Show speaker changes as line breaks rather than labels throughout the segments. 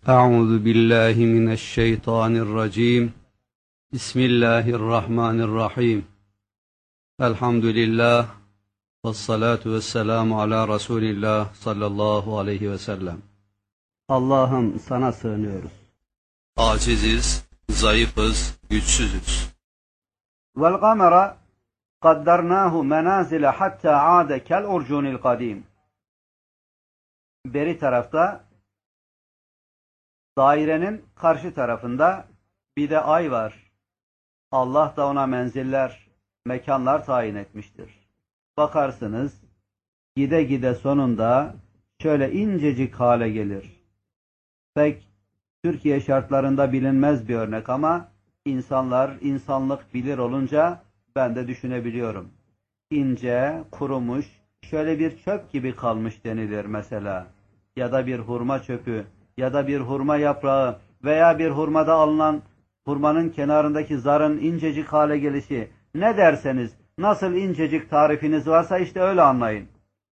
أعوذ بالله من الشيطان الرجيم بسم الله الرحمن الرحيم الحمد لله والصلاة والسلام على رسول الله sallallahu aleyhi ve sellem. Allah'ım sana sığınıyoruz.
Aciziz, zayıfız, güçsüzüz.
Vel kamera kaddarnahu menazile hatta aade kel urcunil kadim. Beri tarafta dairenin karşı tarafında bir de ay var. Allah da ona menziller, mekanlar tayin etmiştir. Bakarsınız, gide gide sonunda şöyle incecik hale gelir. Pek Türkiye şartlarında bilinmez bir örnek ama insanlık bilir olunca ben de düşünebiliyorum. İnce, kurumuş, şöyle bir çöp gibi kalmış denilir mesela. Ya da bir hurma çöpü, ya da bir hurma yaprağı veya bir hurmada alınan hurmanın kenarındaki zarın incecik hale gelişi. Ne derseniz, nasıl incecik tarifiniz varsa işte öyle anlayın.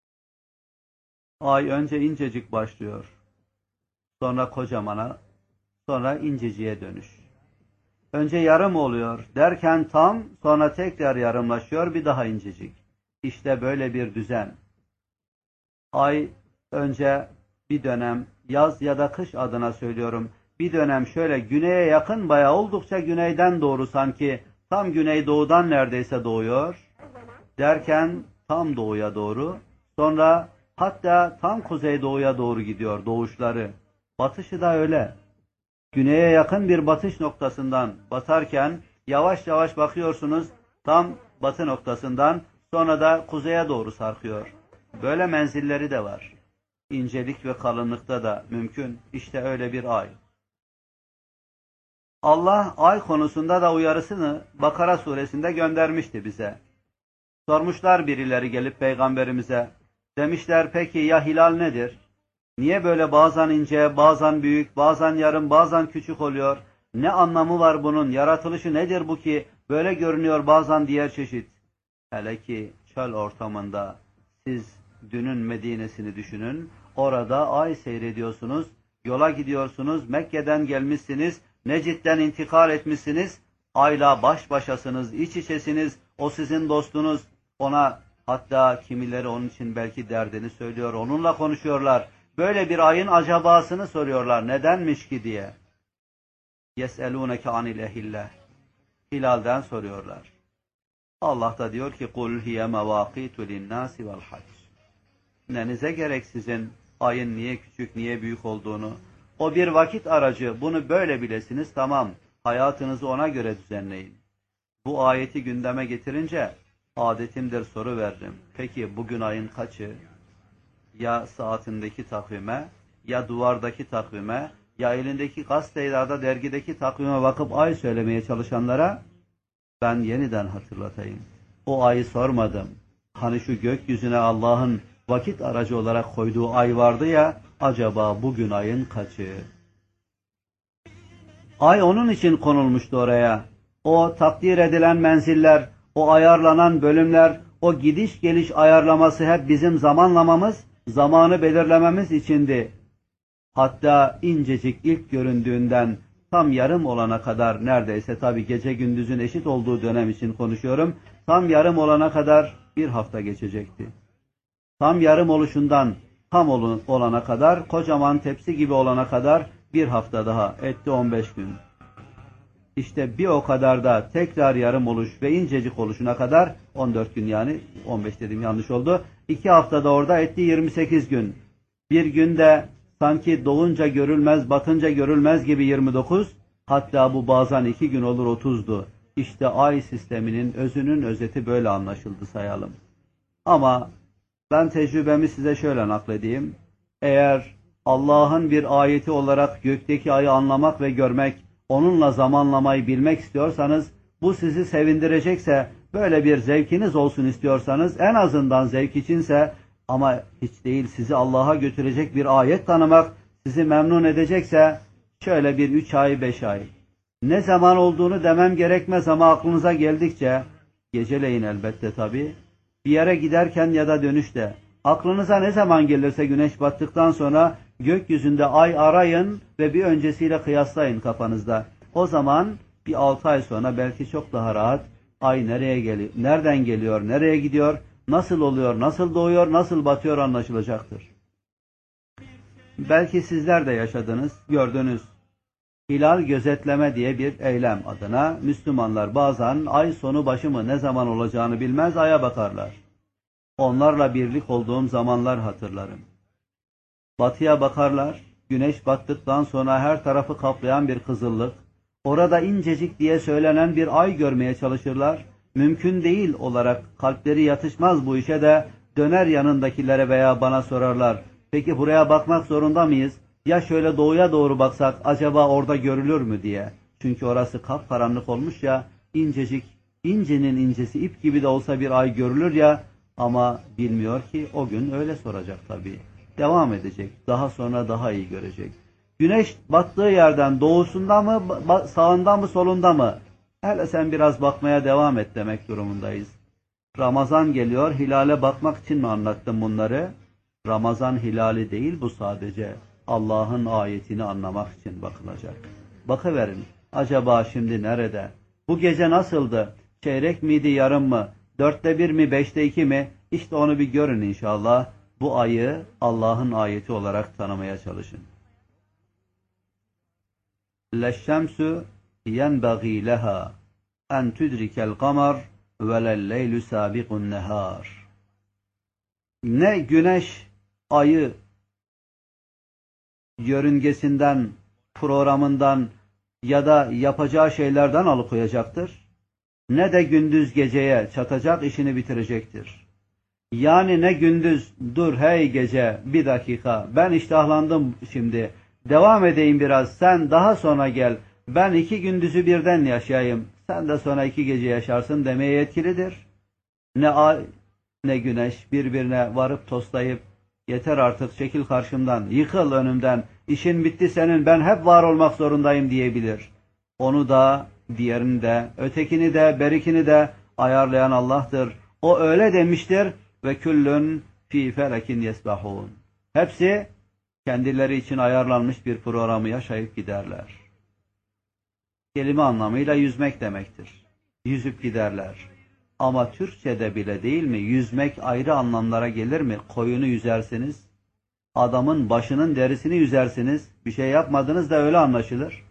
Ay önce incecik başlıyor. Sonra kocamana, sonra inceciğe dönüş. Önce yarım oluyor derken tam, sonra tekrar yarımlaşıyor, bir daha incecik. İşte böyle bir düzen. Ay önce bir dönem, yaz ya da kış adına söylüyorum, bir dönem şöyle güneye yakın, bayağı oldukça güneyden doğru, sanki tam güneydoğudan neredeyse doğuyor. Derken tam doğuya doğru, sonra hatta tam kuzeydoğuya doğru gidiyor doğuşları. Batışı da öyle. Güneye yakın bir batış noktasından batarken yavaş yavaş bakıyorsunuz tam batı noktasından, sonra da kuzeye doğru sarkıyor. Böyle menzilleri de var. İncelik ve kalınlıkta da mümkün. İşte öyle bir ay. Allah ay konusunda da uyarısını Bakara suresinde göndermişti bize. Sormuşlar birileri gelip peygamberimize. Demişler, peki ya hilal nedir? Niye böyle bazen ince, bazen büyük, bazen yarım, bazen küçük oluyor? Ne anlamı var bunun? Yaratılışı nedir bu ki böyle görünüyor bazen diğer çeşit? Hele ki çöl ortamında siz dünün Medine'sini düşünün. Orada ay seyrediyorsunuz, yola gidiyorsunuz, Mekke'den gelmişsiniz, Necid'den intikal etmişsiniz, ayla baş başasınız, iç içesiniz, o sizin dostunuz, ona hatta kimileri onun için belki derdini söylüyor, onunla konuşuyorlar. Böyle bir ayın acabasını soruyorlar, nedenmiş ki diye. يَسْأَلُونَكَ عَنِ الْاَهِلَّهِ Hilalden soruyorlar. Allah da diyor ki قُلْ هِيَ مَوَاقِيتُ لِلنَّاسِ وَالْحَجِّ Nenize gerek sizin ayın niye küçük, niye büyük olduğunu. O bir vakit aracı, bunu böyle bilesiniz, tamam. Hayatınızı ona göre düzenleyin. Bu ayeti gündeme getirince adetimdir soru veririm. Peki bugün ayın kaçı? Ya saatindeki takvime, ya duvardaki takvime, ya elindeki gazetelerde, dergideki takvime bakıp ay söylemeye çalışanlara ben yeniden hatırlatayım. O ayı sormadım. Hani şu gökyüzüne Allah'ın vakit aracı olarak koyduğu ay vardı ya, acaba bugün ayın kaçı? Ay onun için konulmuştu oraya. O takdir edilen menziller, o ayarlanan bölümler, o gidiş geliş ayarlaması hep bizim zamanlamamız, zamanı belirlememiz içindi. Hatta incecik ilk göründüğünden tam yarım olana kadar, neredeyse tabi gece gündüzün eşit olduğu dönem için konuşuyorum, tam yarım olana kadar bir hafta geçecekti. Tam yarım oluşundan tam olana kadar, kocaman tepsi gibi olana kadar bir hafta daha etti 15 gün. İşte bir o kadar da tekrar yarım oluş ve incecik oluşuna kadar 14 gün, yani 15 dedim yanlış oldu. 2 haftada orada etti 28 gün. Bir günde sanki doğunca görülmez, batınca görülmez gibi 29, hatta bu bazen 2 gün olur 30'du. İşte ay sisteminin özünün özeti böyle anlaşıldı sayalım. Ama ben tecrübemi size şöyle nakledeyim. Eğer Allah'ın bir ayeti olarak gökteki ayı anlamak ve görmek, onunla zamanlamayı bilmek istiyorsanız, bu sizi sevindirecekse, böyle bir zevkiniz olsun istiyorsanız, en azından zevk içinse, ama hiç değil sizi Allah'a götürecek bir ayet tanımak, sizi memnun edecekse, şöyle bir 3 ay, 5 ay. Ne zaman olduğunu demem gerekmez ama aklınıza geldikçe, geceleyin elbette tabii, bir yere giderken ya da dönüşte, aklınıza ne zaman gelirse güneş battıktan sonra gökyüzünde ay arayın ve bir öncesiyle kıyaslayın kafanızda. O zaman bir 6 ay sonra belki çok daha rahat ay nereye geliyor, nereden geliyor, nereye gidiyor, nasıl oluyor, nasıl doğuyor, nasıl batıyor anlaşılacaktır. Belki sizler de yaşadınız, gördünüz. Hilal gözetleme diye bir eylem adına Müslümanlar bazen ay sonu başı mı ne zaman olacağını bilmez aya bakarlar. Onlarla birlik olduğum zamanlar hatırlarım. Batıya bakarlar, güneş battıktan sonra her tarafı kaplayan bir kızıllık, orada incecik diye söylenen bir ay görmeye çalışırlar. Mümkün değil olarak kalpleri yatışmaz bu işe de döner yanındakilere veya bana sorarlar. Peki buraya bakmak zorunda mıyız? Ya şöyle doğuya doğru baksak acaba orada görülür mü diye. Çünkü orası kapkaranlık olmuş ya, incecik, incenin incesi ip gibi de olsa bir ay görülür ya, ama bilmiyor ki o gün öyle soracak tabii. Devam edecek, daha sonra daha iyi görecek. Güneş battığı yerden doğusunda mı, sağında mı, solunda mı? Hele sen biraz bakmaya devam et demek durumundayız. Ramazan geliyor, hilale bakmak için mi anlattım bunları? Ramazan hilali değil bu sadece. Allah'ın ayetini anlamak için bakılacak. Bakıverin, acaba şimdi nerede? Bu gece nasıldı? Çeyrek miydi, yarım mı? 1/4 mi, 5'te 2 mi? İşte onu bir görün inşallah. Bu ayı Allah'ın ayeti olarak tanımaya çalışın. Leşşemsü yenbagî leha en tudrikel kamer ve lelleylü sâbiqun nehâr. Ne güneş ayı yörüngesinden, programından ya da yapacağı şeylerden alıkoyacaktır, ne de gündüz geceye çatacak, işini bitirecektir. Yani ne gündüz, dur hey gece bir dakika, ben iştahlandım şimdi, devam edeyim biraz, sen daha sonra gel, ben 2 gündüzü birden yaşayayım, sen de sonra 2 gece yaşarsın demeye yetkilidir. Ne ay ne güneş birbirine varıp toslayıp, yeter artık çekil karşımdan, yıkıl önümden, işin bitti senin, ben hep var olmak zorundayım diyebilir. Onu da, diğerini de, ötekini de, berikini de ayarlayan Allah'tır. O öyle demiştir ve küllün fî felekin yesbahûn. Hepsi kendileri için ayarlanmış bir programı yaşayıp giderler. Kelime anlamıyla yüzmek demektir. Yüzüp giderler. Ama Türkçe'de bile değil mi? Yüzmek ayrı anlamlara gelir mi? Koyunu yüzersiniz, adamın başının derisini yüzersiniz, bir şey yapmadınız da öyle anlaşılır.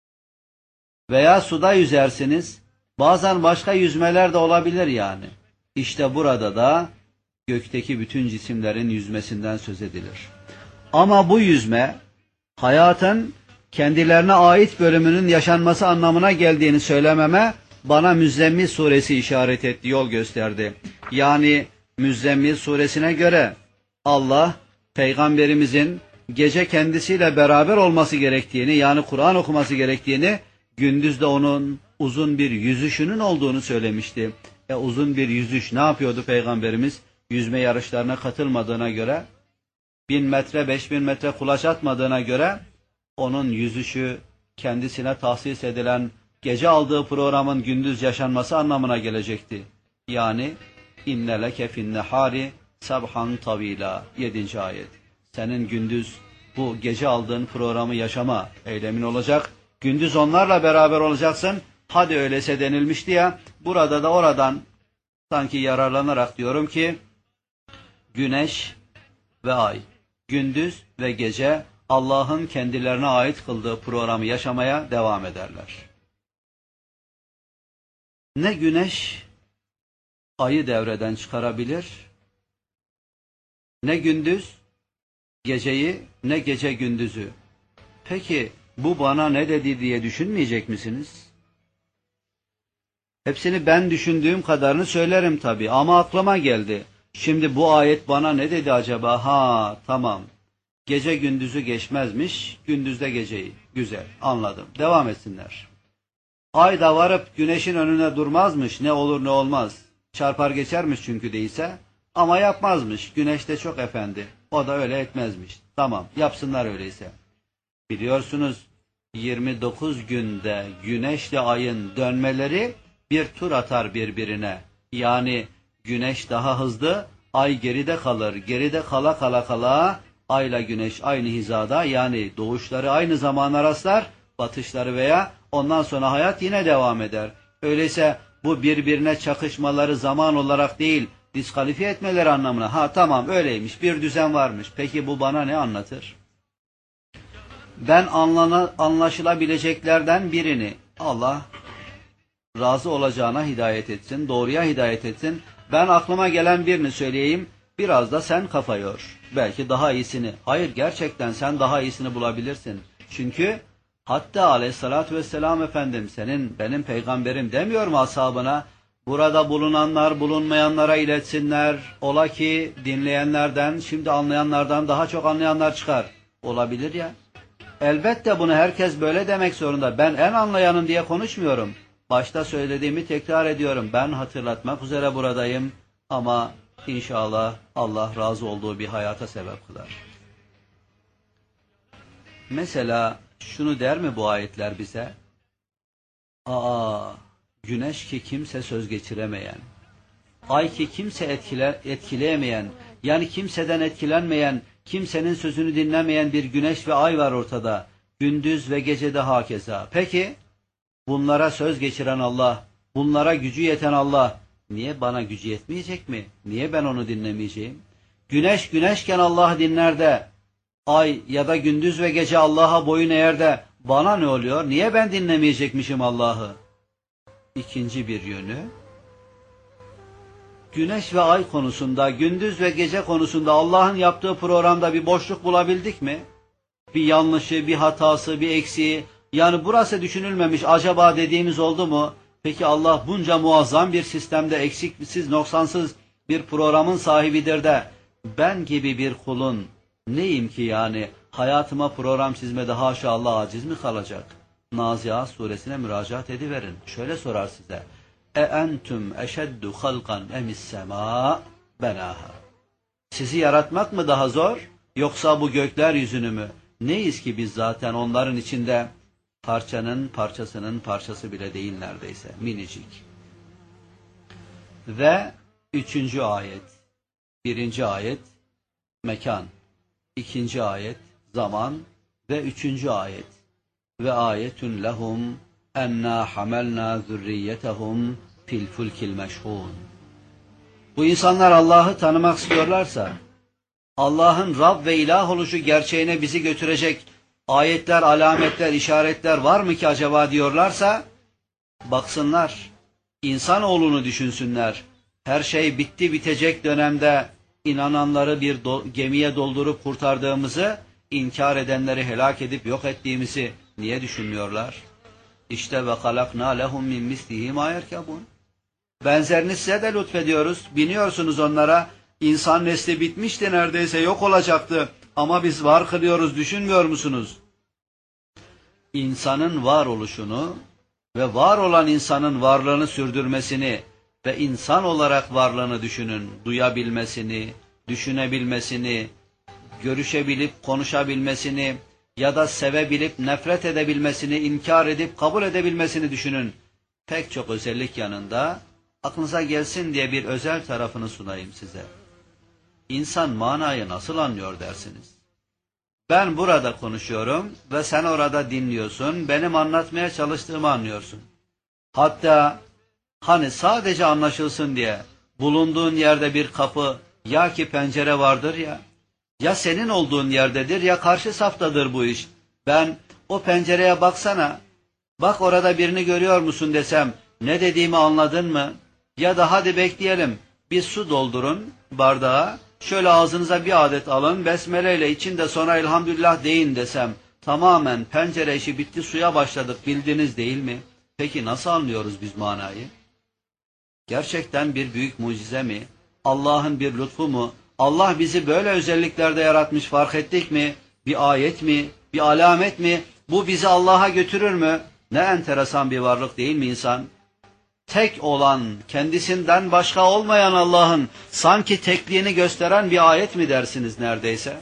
Veya suda yüzersiniz, bazen başka yüzmeler de olabilir yani. İşte burada da gökteki bütün cisimlerin yüzmesinden söz edilir. Ama bu yüzme, hayatın kendilerine ait bölümünün yaşanması anlamına geldiğini söylememe, bana Müzzemmil suresi işaret etti, yol gösterdi. Yani Müzzemmil suresine göre Allah, Peygamberimizin gece kendisiyle beraber olması gerektiğini, yani Kur'an okuması gerektiğini, gündüz de onun uzun bir yüzüşünün olduğunu söylemişti. Uzun bir yüzüş ne yapıyordu Peygamberimiz? Yüzme yarışlarına katılmadığına göre, 1000 metre, 5000 metre kulaç atmadığına göre, onun yüzüşü kendisine tahsis edilen gece aldığı programın gündüz yaşanması anlamına gelecekti. Yani inne leke finnehari sabhan tavila 7. ayet. Senin gündüz bu gece aldığın programı yaşama eylemin olacak. Gündüz onlarla beraber olacaksın. Hadi öyleyse denilmişti ya. Burada da oradan sanki yararlanarak diyorum ki güneş ve ay, gündüz ve gece Allah'ın kendilerine ait kıldığı programı yaşamaya devam ederler. Ne güneş ayı devreden çıkarabilir, ne gündüz geceyi, ne gece gündüzü. Peki bu bana ne dedi diye düşünmeyecek misiniz? Hepsini ben düşündüğüm kadarını söylerim tabii ama aklıma geldi. Şimdi bu ayet bana ne dedi acaba? Ha tamam. Gece gündüzü geçmezmiş, gündüzde geceyi. Güzel, anladım. Devam etsinler. Ay da varıp güneşin önüne durmazmış, ne olur ne olmaz. Çarpar geçermiş çünkü değilse. Ama yapmazmış, güneş de çok efendi. O da öyle etmezmiş. Tamam, yapsınlar öyleyse. Biliyorsunuz 29 günde güneşle ayın dönmeleri bir tur atar birbirine. Yani güneş daha hızlı, ay geride kalır. Geride kala kala kala ayla güneş aynı hizada, yani doğuşları aynı zamana rastlar, batışları veya ondan sonra hayat yine devam eder. Öyleyse bu birbirine çakışmaları zaman olarak değil, diskalifiye etmeleri anlamına. Ha tamam öyleymiş, bir düzen varmış. Peki bu bana ne anlatır? Ben anlaşılabileceklerden birini Allah razı olacağına hidayet etsin, doğruya hidayet etsin. Ben aklıma gelen birini söyleyeyim, biraz da sen kafa yor. Belki daha iyisini. Hayır, gerçekten sen daha iyisini bulabilirsin. Çünkü hatta aleyhissalatü vesselam Efendim senin benim peygamberim demiyor mu ashabına? Burada bulunanlar bulunmayanlara iletsinler. Ola ki dinleyenlerden, şimdi anlayanlardan daha çok anlayanlar çıkar. Olabilir ya. Elbette bunu herkes böyle demek zorunda. Ben en anlayanım diye konuşmuyorum. Başta söylediğimi tekrar ediyorum. Ben hatırlatmak üzere buradayım. Ama inşallah Allah razı olduğu bir hayata sebep kılar. Mesela şunu der mi bu ayetler bize? Güneş ki kimse söz geçiremeyen, ay ki kimse etkileyemeyen, yani kimseden etkilenmeyen, kimsenin sözünü dinlemeyen bir güneş ve ay var ortada. Gündüz ve gecede hakeza. Peki bunlara söz geçiren Allah, bunlara gücü yeten Allah, niye bana gücü yetmeyecek mi? Niye ben onu dinlemeyeceğim? Güneş güneşken Allah dinler de, ay ya da gündüz ve gece Allah'a boyun eğer de, bana ne oluyor? Niye ben dinlemeyecekmişim Allah'ı? İkinci bir yönü, güneş ve ay konusunda, gündüz ve gece konusunda Allah'ın yaptığı programda bir boşluk bulabildik mi? Bir yanlışı, bir hatası, bir eksiği, yani burası düşünülmemiş acaba dediğimiz oldu mu? Peki Allah bunca muazzam bir sistemde eksiksiz, noksansız bir programın sahibidir de ben gibi bir kulun neyim ki yani hayatıma program çizmede haşa Allah aciz mi kalacak? Naziat suresine müracaat ediverin. Şöyle sorar size. Entüm eşeddu halkan emis sema benaha. Sizi yaratmak mı daha zor yoksa bu gökler yüzünü mü? Neyiz ki biz zaten onların içinde parçanın parçasının parçası bile değil neredeyse. Minicik. Ve üçüncü ayet. Birinci ayet mekan. İkinci ayet zaman. Ve üçüncü ayet. Ve ayetun lehum enna hamelna zürriyetehum fil fulkil meşhun. Bu insanlar Allah'ı tanımak istiyorlarsa, Allah'ın Rab ve ilah oluşu gerçeğine bizi götürecek ayetler, alametler, işaretler var mı ki acaba diyorlarsa, baksınlar, insanoğlunu düşünsünler. Her şey bitti bitecek dönemde inananları bir gemiye doldurup kurtardığımızı, inkar edenleri helak edip yok ettiğimizi niye düşünmüyorlar? İşte ve halakna lehum min mislihi ma yerkebun. Benzerini size de lütfediyoruz. Biniyorsunuz onlara. İnsan nesli bitmişti, neredeyse yok olacaktı. Ama biz var kılıyoruz, düşünmüyor musunuz? İnsanın varoluşunu ve var olan insanın varlığını sürdürmesini ve insan olarak varlığını düşünün. Duyabilmesini, düşünebilmesini, görüşebilip konuşabilmesini ya da sevebilip nefret edebilmesini, inkar edip kabul edebilmesini düşünün. Pek çok özellik yanında aklınıza gelsin diye bir özel tarafını sunayım size. İnsan manayı nasıl anlıyor dersiniz? Ben burada konuşuyorum ve sen orada dinliyorsun, benim anlatmaya çalıştığımı anlıyorsun. Hatta hani sadece anlaşılsın diye bulunduğun yerde bir kapı ya ki pencere vardır ya, ya senin olduğun yerdedir ya karşı saftadır bu iş. Ben o pencereye baksana, bak orada birini görüyor musun desem, ne dediğimi anladın mı? Ya da hadi bekleyelim, bir su doldurun bardağa, şöyle ağzınıza bir adet alın, besmeleyle içinde sonra elhamdülillah deyin desem, tamamen pencere işi bitti, suya başladık, bildiniz değil mi? Peki nasıl anlıyoruz biz manayı? Gerçekten bir büyük mucize mi? Allah'ın bir lütfu mu? Allah bizi böyle özelliklerde yaratmış, fark ettik mi? Bir ayet mi? Bir alamet mi? Bu bizi Allah'a götürür mü? Ne enteresan bir varlık değil mi insan? Tek olan, kendisinden başka olmayan Allah'ın sanki tekliğini gösteren bir ayet mi dersiniz neredeyse?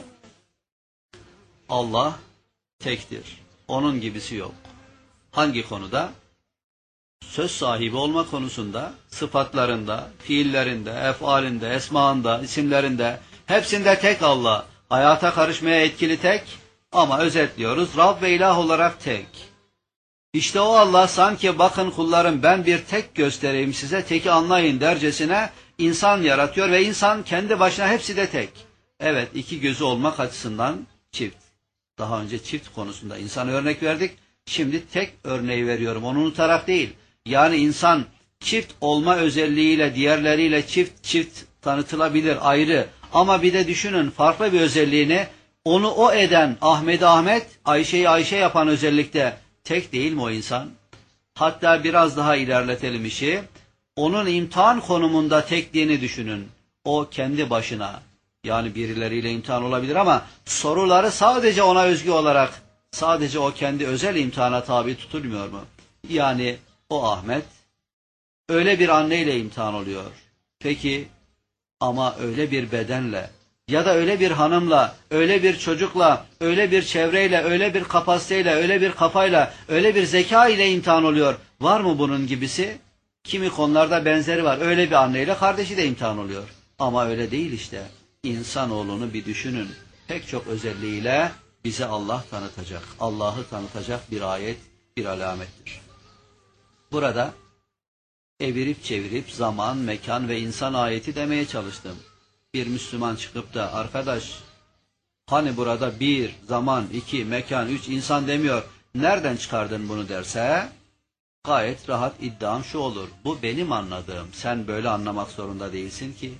Allah tektir. Onun gibisi yok. Hangi konuda? Söz sahibi olma konusunda, sıfatlarında, fiillerinde, efalinde, esmaında, isimlerinde, hepsinde tek Allah. Hayata karışmaya etkili tek ama özetliyoruz Rab ve ilah olarak tek. İşte o Allah sanki bakın kullarım ben bir tek göstereyim size teki anlayın dercesine insan yaratıyor ve insan kendi başına hepsi de tek. Evet iki gözü olmak açısından çift. Daha önce çift konusunda insan örnek verdik. Şimdi tek örneği veriyorum onu unutarak değil. Yani insan çift olma özelliğiyle diğerleriyle çift tanıtılabilir ayrı. Ama bir de düşünün farklı bir özelliğini onu o eden Ahmet'i Ahmet, Ayşe'yi Ayşe yapan özellikle tek değil mi o insan? Hatta biraz daha ilerletelim işi. Onun imtihan konumunda tekliğini düşünün. O kendi başına yani birileriyle imtihan olabilir ama soruları sadece ona özgü olarak sadece o kendi özel imtihana tabi tutulmuyor mu? Yani o Ahmet öyle bir anneyle imtihan oluyor. Peki ama öyle bir bedenle ya da öyle bir hanımla, öyle bir çocukla, öyle bir çevreyle, öyle bir kapasiteyle, öyle bir kafayla, öyle bir zeka ile imtihan oluyor. Var mı bunun gibisi? Kimi konularda benzeri var. Öyle bir anneyle kardeşi de imtihan oluyor. Ama öyle değil işte. İnsanoğlunu bir düşünün. Pek çok özelliğiyle bize Allah tanıtacak. Allah'ı tanıtacak bir ayet, bir alamettir. Burada evirip çevirip zaman, mekan ve insan ayeti demeye çalıştım. Bir Müslüman çıkıp da arkadaş hani burada bir, zaman, iki, mekan, üç insan demiyor. Nereden çıkardın bunu derse gayet rahat iddiam şu olur. Bu benim anladığım. Sen böyle anlamak zorunda değilsin ki.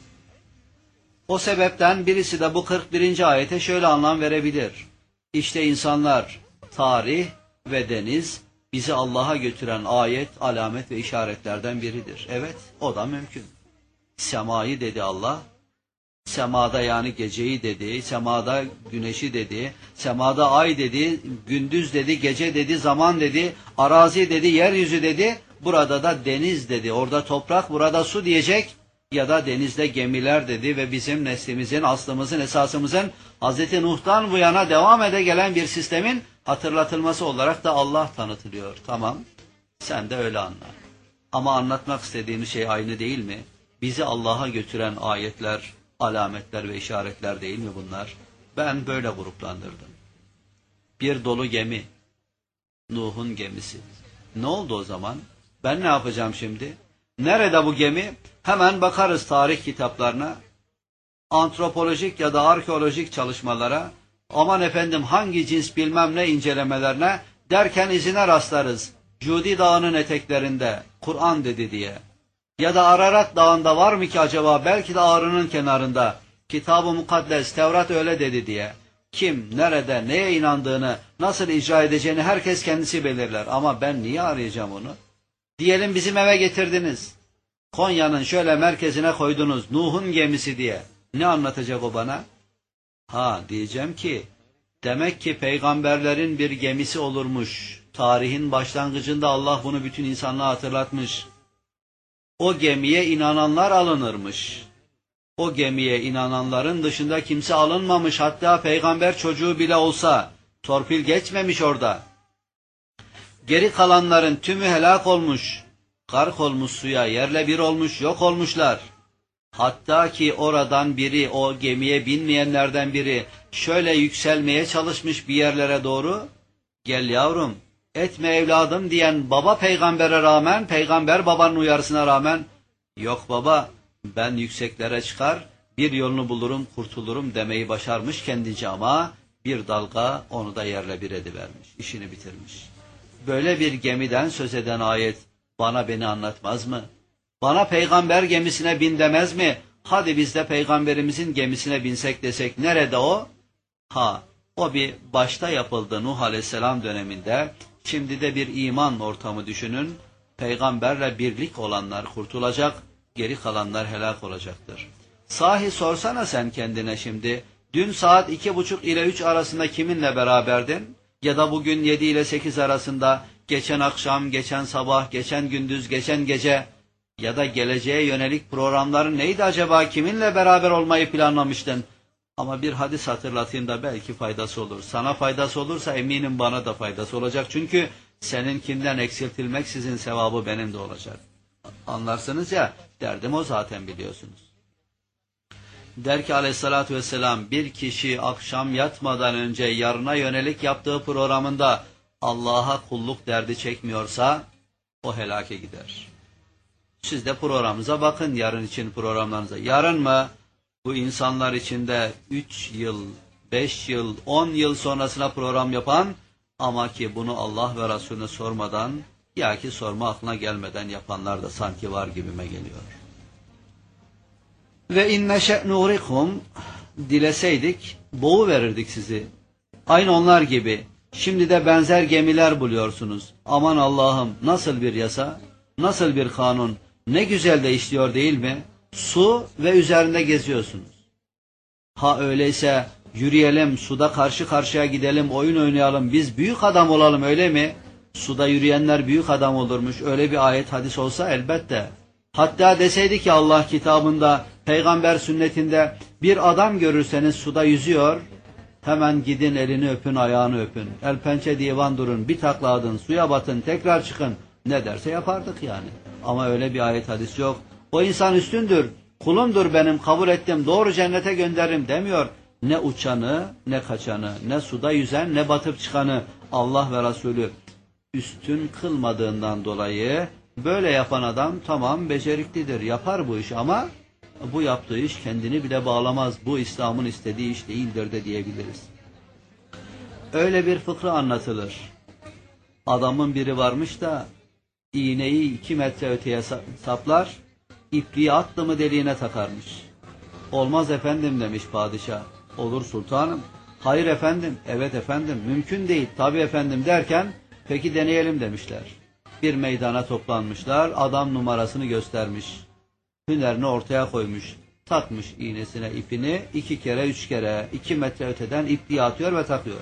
O sebepten birisi de bu 41. ayete şöyle anlam verebilir. İşte insanlar, tarih ve deniz bizi Allah'a götüren ayet, alamet ve işaretlerden biridir. Evet, o da mümkün. Semayı dedi Allah. Semada yani geceyi dedi, semada güneşi dedi, semada ay dedi, gündüz dedi, gece dedi, zaman dedi, arazi dedi, yeryüzü dedi, burada da deniz dedi, orada toprak, burada su diyecek ya da denizde gemiler dedi ve bizim neslimizin, aslımızın, esasımızın Hz. Nuh'tan bu yana devam ede gelen bir sistemin hatırlatılması olarak da Allah tanıtılıyor. Tamam, sen de öyle anla. Ama anlatmak istediğimiz şey aynı değil mi? Bizi Allah'a götüren ayetler, alametler ve işaretler değil mi bunlar? Ben böyle gruplandırdım. Bir dolu gemi, Nuh'un gemisi. Ne oldu o zaman? Ben ne yapacağım şimdi? Nerede bu gemi? Hemen bakarız tarih kitaplarına, antropolojik ya da arkeolojik çalışmalara, aman efendim hangi cins bilmem ne incelemelerine derken izine rastlarız. Cudi Dağı'nın eteklerinde Kur'an dedi diye. Ya da Ararat Dağı'nda var mı ki acaba belki de Ağrı'nın kenarında Kitab-ı Mukaddes Tevrat öyle dedi diye. Kim, nerede, neye inandığını, nasıl icra edeceğini herkes kendisi belirler. Ama ben niye arayacağım onu? Diyelim bizim eve getirdiniz. Konya'nın şöyle merkezine koydunuz Nuh'un gemisi diye. Ne anlatacak o bana? Ha diyeceğim ki demek ki peygamberlerin bir gemisi olurmuş. Tarihin başlangıcında Allah bunu bütün insanlığa hatırlatmış. O gemiye inananlar alınırmış. O gemiye inananların dışında kimse alınmamış. Hatta peygamber çocuğu bile olsa torpil geçmemiş orada. Geri kalanların tümü helak olmuş. Gark olmuş suya, yerle bir olmuş, yok olmuşlar. Hatta ki oradan biri, o gemiye binmeyenlerden biri şöyle yükselmeye çalışmış bir yerlere doğru. Gel yavrum, etme evladım diyen baba peygambere rağmen, peygamber babanın uyarısına rağmen, yok baba ben yükseklere çıkar, bir yolunu bulurum, kurtulurum demeyi başarmış kendince ama bir dalga onu da yerle bir edivermiş, işini bitirmiş. Böyle bir gemiden söz eden ayet bana beni anlatmaz mı? Bana peygamber gemisine bin demez mi? Hadi biz de peygamberimizin gemisine binsek desek nerede o? Ha, o bir başta yapıldı Nuh Aleyhisselam döneminde. Şimdi de bir iman ortamı düşünün. Peygamberle birlik olanlar kurtulacak, geri kalanlar helak olacaktır. Sahi sorsana sen kendine şimdi. Dün saat 2:30 ile 3 arasında kiminle beraberdin? Ya da bugün 7 ile 8 arasında, geçen akşam, geçen sabah, geçen gündüz, geçen gece ya da geleceğe yönelik programların neydi acaba? Kiminle beraber olmayı planlamıştın? Ama bir hadis hatırlatayım da belki faydası olur. Sana faydası olursa eminim bana da faydası olacak. Çünkü seninkinden eksiltilmeksizin sevabı benim de olacak. Anlarsınız ya, derdim o zaten biliyorsunuz. Der ki aleyhissalatü vesselam, bir kişi akşam yatmadan önce yarına yönelik yaptığı programında Allah'a kulluk derdi çekmiyorsa o helake gider. Siz de programınıza bakın, yarın için programlarınıza. Yarın mı bu insanlar içinde 3 yıl, 5 yıl, 10 yıl sonrasına program yapan ama ki bunu Allah ve Resulüne sormadan ya ki sorma aklına gelmeden yapanlar da sanki var gibime geliyor. Ve inne şe'nurikum, dileseydik boğu verirdik sizi. Aynı onlar gibi. Şimdi de benzer gemiler buluyorsunuz. Aman Allah'ım, nasıl bir yasa, nasıl bir kanun, ne güzel de işliyor değil mi? Su ve üzerinde geziyorsunuz. Ha öyleyse yürüyelim, suda karşı karşıya gidelim, oyun oynayalım, biz büyük adam olalım, öyle mi? Suda yürüyenler büyük adam olurmuş. Öyle bir ayet hadis olsa elbette. Hatta deseydi ki Allah kitabında, peygamber sünnetinde bir adam görürseniz suda yüzüyor, hemen gidin elini öpün, ayağını öpün. El pençe divan durun, bir takla atın, suya batın, tekrar çıkın. Ne derse yapardık yani. Ama öyle bir ayet hadis yok. O insan üstündür, kulumdur benim, kabul ettim, doğru cennete gönderirim demiyor. Ne uçanı, ne kaçanı, ne suda yüzen, ne batıp çıkanı Allah ve Resulü üstün kılmadığından dolayı böyle yapan adam tamam beceriklidir, yapar bu işi ama bu yaptığı iş kendini bile bağlamaz. Bu İslam'ın istediği iş değildir de diyebiliriz. Öyle bir fıkra anlatılır. Adamın biri varmış da iğneyi 2 metre öteye saplar, ipliği attı mı deliğine takarmış. Olmaz efendim demiş padişah. Olur sultanım. Hayır efendim, evet efendim, mümkün değil, tabii efendim derken peki deneyelim demişler. Bir meydana toplanmışlar, adam numarasını göstermiş. Hünerini ortaya koymuş, takmış iğnesine ipini 2 kere 3 kere 2 metre öteden ipliği atıyor ve takıyor.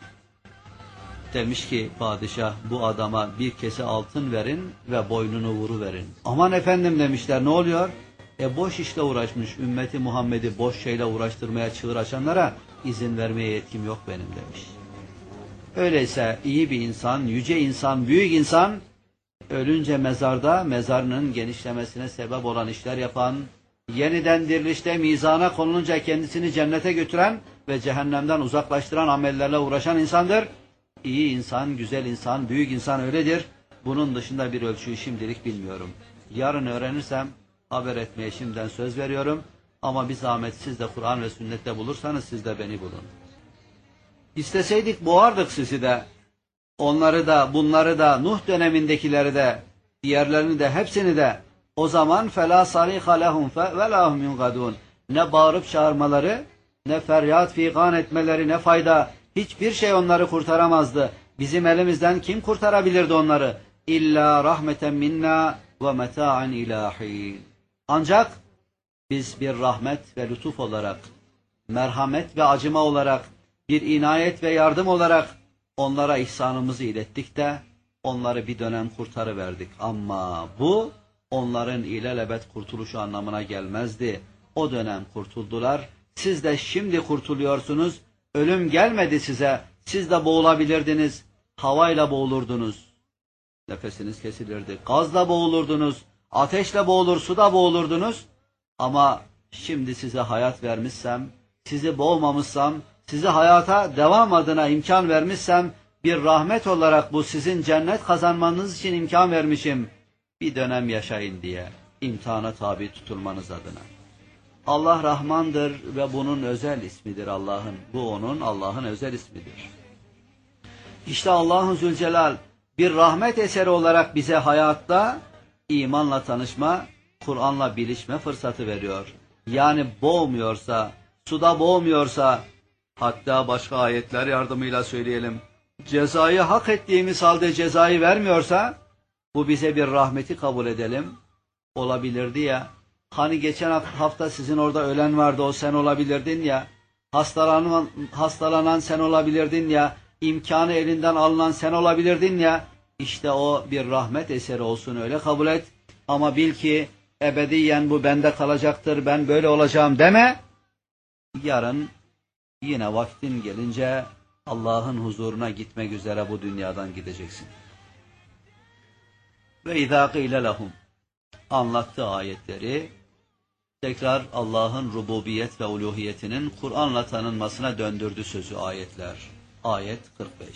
Demiş ki padişah, bu adama bir kese altın verin ve boynunu vuruverin. Aman efendim demişler, ne oluyor? Boş işle uğraşmış, ümmeti Muhammed'i boş şeyle uğraştırmaya çığır açanlara izin vermeye yetkim yok benim demiş. Öyleyse iyi bir insan, yüce insan, büyük insan, ölünce mezarda mezarının genişlemesine sebep olan işler yapan, yeniden dirilişte mizana konulunca kendisini cennete götüren ve cehennemden uzaklaştıran amellerle uğraşan insandır. İyi insan, güzel insan, büyük insan öyledir. Bunun dışında bir ölçüyü şimdilik bilmiyorum. Yarın öğrenirsem haber etmeye şimdiden söz veriyorum. Ama bir zahmet siz de Kur'an ve sünnette bulursanız siz de beni bulun. İsteseydik boğardık sizi de. Onları da, bunları da, Nuh dönemindekileri de, diğerlerini de, hepsini de. O zaman فَلَا صَرِيخَ لَهُمْ وَلَا هُمْ يُنْغَدُونَ. Ne bağırıp çağırmaları, ne feryat figan etmeleri, ne fayda. Hiçbir şey onları kurtaramazdı. Bizim elimizden kim kurtarabilirdi onları? İlla rahmeten minna ve meta'an ilahi. Ancak biz bir rahmet ve lütuf olarak, merhamet ve acıma olarak, bir inayet ve yardım olarak onlara ihsanımızı ilettik de onları bir dönem kurtarıverdik. Ama bu onların ilelebet kurtuluşu anlamına gelmezdi. O dönem kurtuldular. Siz de şimdi kurtuluyorsunuz. Ölüm gelmedi size. Siz de boğulabilirdiniz. Havayla boğulurdunuz. Nefesiniz kesilirdi. Gazla boğulurdunuz. Ateşle boğulur, suda boğulurdunuz. Ama şimdi size hayat vermişsem, sizi boğmamışsam, sizi hayata devam adına imkan vermişsem, bir rahmet olarak bu sizin cennet kazanmanız için imkan vermişim. Bir dönem yaşayın diye, imtihana tabi tutulmanız adına. Allah Rahmandır ve bunun özel ismidir Allah'ın. Bu onun, Allah'ın özel ismidir. İşte Allahu Zülcelal bir rahmet eseri olarak bize hayatta imanla tanışma, Kur'an'la bilişme fırsatı veriyor. Yani boğmuyorsa, suda boğmuyorsa, hatta başka ayetler yardımıyla söyleyelim, cezayı hak ettiğimiz halde cezayı vermiyorsa, bu bize bir rahmeti kabul edelim. Olabilirdi ya, hani geçen hafta sizin orada ölen vardı, o sen olabilirdin ya, hastalanan sen olabilirdin ya, imkanı elinden alınan sen olabilirdin ya, işte o bir rahmet eseri olsun, öyle kabul et. Ama bil ki ebediyen bu bende kalacaktır, ben böyle olacağım deme. Yarın yine vaktin gelince Allah'ın huzuruna gitmek üzere bu dünyadan gideceksin. Ve izâ qîle lehum, anlattığı ayetleri Tekrar Allah'ın rububiyet ve uluhiyetinin Kur'an'la tanınmasına döndürdü sözü ayetler. Ayet 45.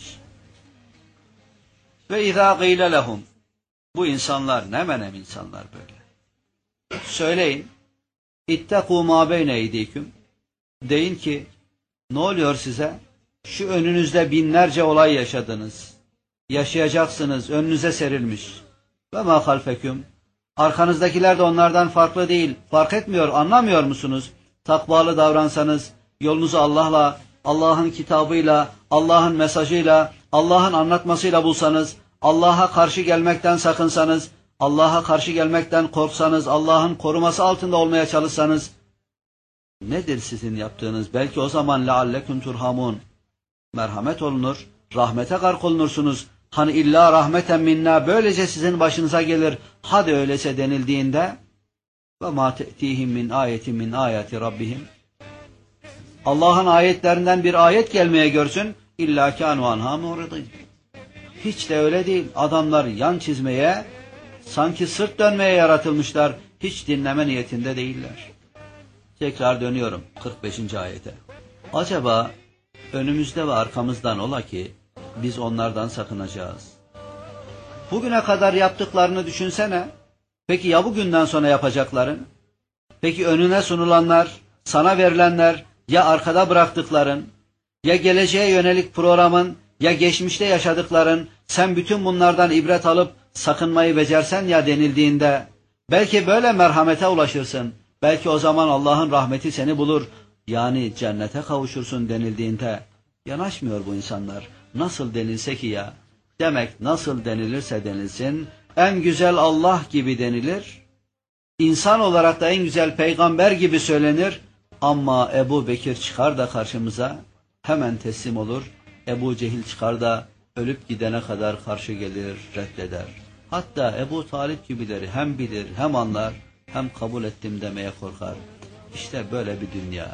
Ve izâ gîle lehum. Bu insanlar ne menem insanlar böyle. Söyleyin. İttekû mâ beyne eydîküm. Deyin ki ne oluyor size? Şu önünüzde binlerce olay yaşadınız. Yaşayacaksınız, önünüze serilmiş. Ve mâ halfeküm. Arkanızdakiler de onlardan farklı değil. Fark etmiyor, anlamıyor musunuz? Takvalı davransanız, yolunuzu Allah'la, Allah'ın kitabıyla, Allah'ın mesajıyla, Allah'ın anlatmasıyla bulsanız, Allah'a karşı gelmekten sakınsanız, Allah'a karşı gelmekten korksanız, Allah'ın koruması altında olmaya çalışsanız, nedir sizin yaptığınız? Belki o zaman lealleküm turhamun. Merhamet olunur, rahmete gark olunursunuz. Hani illa rahmeten minna, böylece sizin başınıza gelir. Hadi öylese denildiğinde ve ma te'tihim min ayetin min ayati rabbihim. Allah'ın ayetlerinden bir ayet gelmeye görsün. İlla kânu anhâ mu'ridîn. Hiç de öyle değil. Adamlar yan çizmeye, sanki sırt dönmeye yaratılmışlar. Hiç dinleme niyetinde değiller. Tekrar dönüyorum 45. ayete. Acaba önümüzde ve arkamızdan ola ki biz onlardan sakınacağız. Bugüne kadar yaptıklarını düşünsene. Peki ya bugünden sonra yapacakların? Peki önüne sunulanlar, sana verilenler, ya arkada bıraktıkların, ya geleceğe yönelik programın, ya geçmişte yaşadıkların, sen bütün bunlardan ibret alıp sakınmayı becersen ya denildiğinde, belki böyle merhamete ulaşırsın. Belki o zaman Allah'ın rahmeti seni bulur. Yani cennete kavuşursun denildiğinde, yanaşmıyor bu insanlar. Nasıl denilse ki ya, demek nasıl denilirse denilsin, en güzel Allah gibi denilir, insan olarak da en güzel peygamber gibi söylenir, ama Ebu Bekir çıkar da karşımıza hemen teslim olur, Ebu Cehil çıkar da ölüp gidene kadar karşı gelir, reddeder. Hatta Ebu Talip gibileri hem bilir, hem anlar, hem kabul ettim demeye korkar. İşte böyle bir dünya.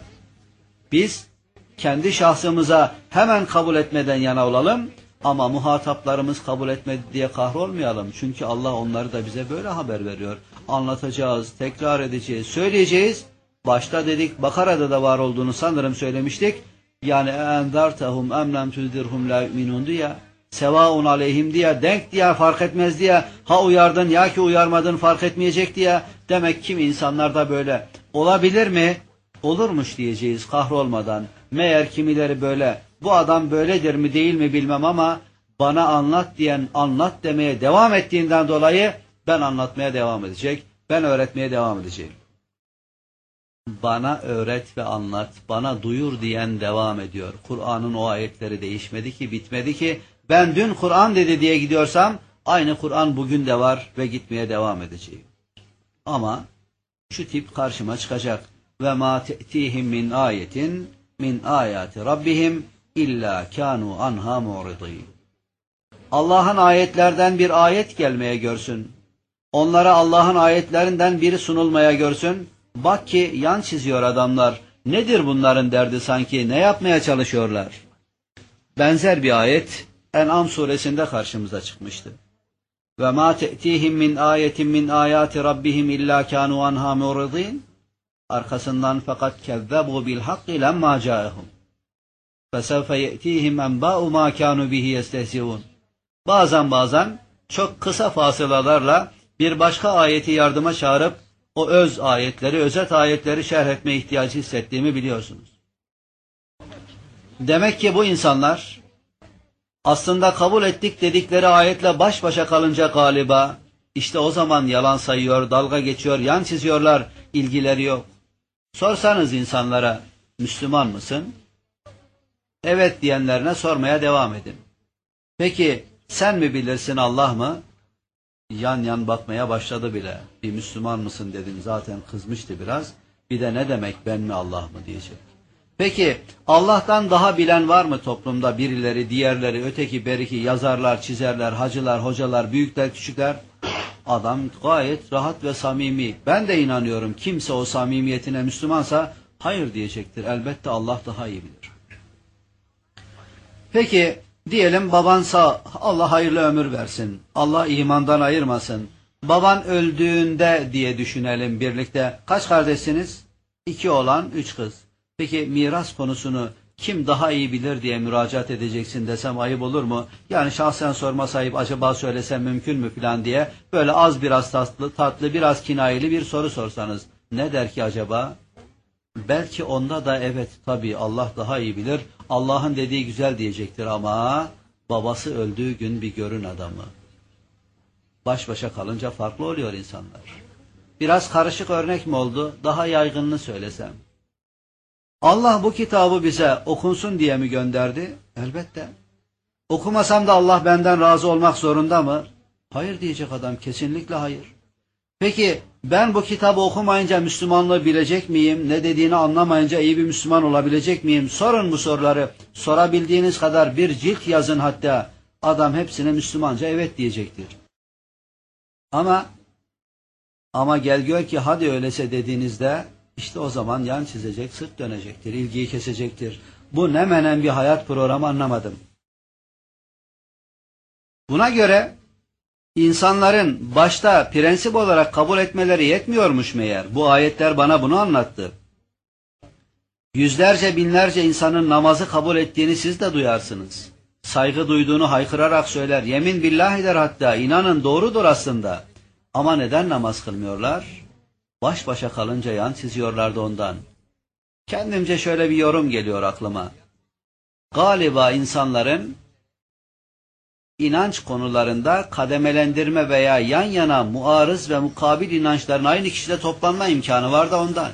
Biz kendi şahsımıza hemen kabul etmeden yana olalım, ama muhataplarımız kabul etmedi diye kahrolmayalım. Çünkü Allah onları da bize böyle haber veriyor. Anlatacağız, tekrar edeceğiz, söyleyeceğiz. Başta dedik, Bakara'da da var olduğunu sanırım söylemiştik. Yani endartahum emlem tüzdirhum la yu'minun diye, sevaun aleyhim diye, denk diye, fark etmez diye, ha uyardın ya ki uyarmadın fark etmeyecek diye. Demek kim insanlar da böyle. Olabilir mi? Olurmuş diyeceğiz kahrolmadan. Meğer kimileri böyle, bu adam böyledir mi değil mi bilmem ama bana anlat diyen anlat demeye devam ettiğinden dolayı ben anlatmaya devam edecek, ben öğretmeye devam edeceğim. Bana öğret ve anlat, bana duyur diyen devam ediyor. Kur'an'ın o ayetleri değişmedi ki, bitmedi ki. Ben dün Kur'an dedi diye gidiyorsam aynı Kur'an bugün de var ve gitmeye devam edeceğim. Ama şu tip karşıma çıkacak. Ve ma te'tihim min ayetin min ayati rabbihim illa kanu anha mu'ridin. Allah'ın ayetlerden bir ayet gelmeye görsün. Onlara Allah'ın ayetlerinden biri sunulmaya görsün. Bak ki yan çiziyor adamlar. Nedir bunların derdi sanki? Ne yapmaya çalışıyorlar? Benzer bir ayet En'am suresinde karşımıza çıkmıştı. Ve ma te'tihim min ayetin min ayati rabbihim illa kanu anha mu'ridin. Arkasından fakat kezzebu bil hakki lemma ca'ahum. Fesevfe ye'tihim enba'u ma kanu bihi yestehzi'un. Bazen çok kısa fasılalarla bir başka ayeti yardıma çağırıp o öz ayetleri, özet ayetleri şerh etme ihtiyacı hissettiğimi biliyorsunuz. Demek ki bu insanlar aslında kabul ettik dedikleri ayetle baş başa kalınca galiba işte o zaman yalan sayıyor, dalga geçiyor, yan çiziyorlar, ilgileri yok. Sorsanız insanlara Müslüman mısın? Evet diyenlerine sormaya devam edin. Peki sen mi bilirsin Allah mı? Yan yan bakmaya başladı bile. Bir Müslüman mısın dedim, zaten kızmıştı biraz. Bir de ne demek ben mi Allah mı diyecek. Peki Allah'tan daha bilen var mı toplumda? Birileri, diğerleri, öteki, beriki, yazarlar, çizerler, hacılar, hocalar, büyükler, küçükler. Adam gayet rahat ve samimi. Ben de inanıyorum kimse o samimiyetine Müslümansa hayır diyecektir. Elbette Allah daha iyi bilir. Peki diyelim babansa Allah hayırlı ömür versin. Allah imandan ayırmasın. Baban öldüğünde diye düşünelim birlikte. Kaç kardeşsiniz? 2 oğlan, 3 kız. Peki miras konusunu kim daha iyi bilir diye müracaat edeceksin desem ayıp olur mu? Yani şahsen sorma sahip acaba söylesem mümkün mü falan diye böyle az biraz tatlı biraz kinayeli bir soru sorsanız ne der ki acaba? Belki onda da evet tabii Allah daha iyi bilir. Allah'ın dediği güzel diyecektir ama babası öldüğü gün bir görün adamı. Baş başa kalınca farklı oluyor insanlar. Biraz karışık örnek mi oldu? Daha yaygınını söylesem. Allah bu kitabı bize okunsun diye mi gönderdi? Elbette. Okumasam da Allah benden razı olmak zorunda mı? Hayır diyecek adam, kesinlikle hayır. Peki ben bu kitabı okumayınca Müslümanlığı bilecek miyim? Ne dediğini anlamayınca iyi bir Müslüman olabilecek miyim? Sorun bu soruları. Sorabildiğiniz kadar bir cilt yazın hatta. Adam hepsine Müslümanca evet diyecektir. Ama gel gör ki hadi öylese dediğinizde işte o zaman yan çizecek, sırt dönecektir, ilgiyi kesecektir. Bu ne menen bir hayat programı anlamadım. Buna göre İnsanların başta prensip olarak kabul etmeleri yetmiyormuş meğer. Bu ayetler bana bunu anlattı. Yüzlerce binlerce insanın namazı kabul ettiğini siz de duyarsınız. Saygı duyduğunu haykırarak söyler. Yemin billah eder hatta. İnanın doğrudur aslında. Ama neden namaz kılmıyorlar? Baş başa kalınca yan çiziyorlardı ondan. Kendimce şöyle bir yorum geliyor aklıma. Galiba insanların İnanç konularında kademelendirme veya yan yana muarız ve mukabil inançların aynı kişide toplanma imkanı var da ondan.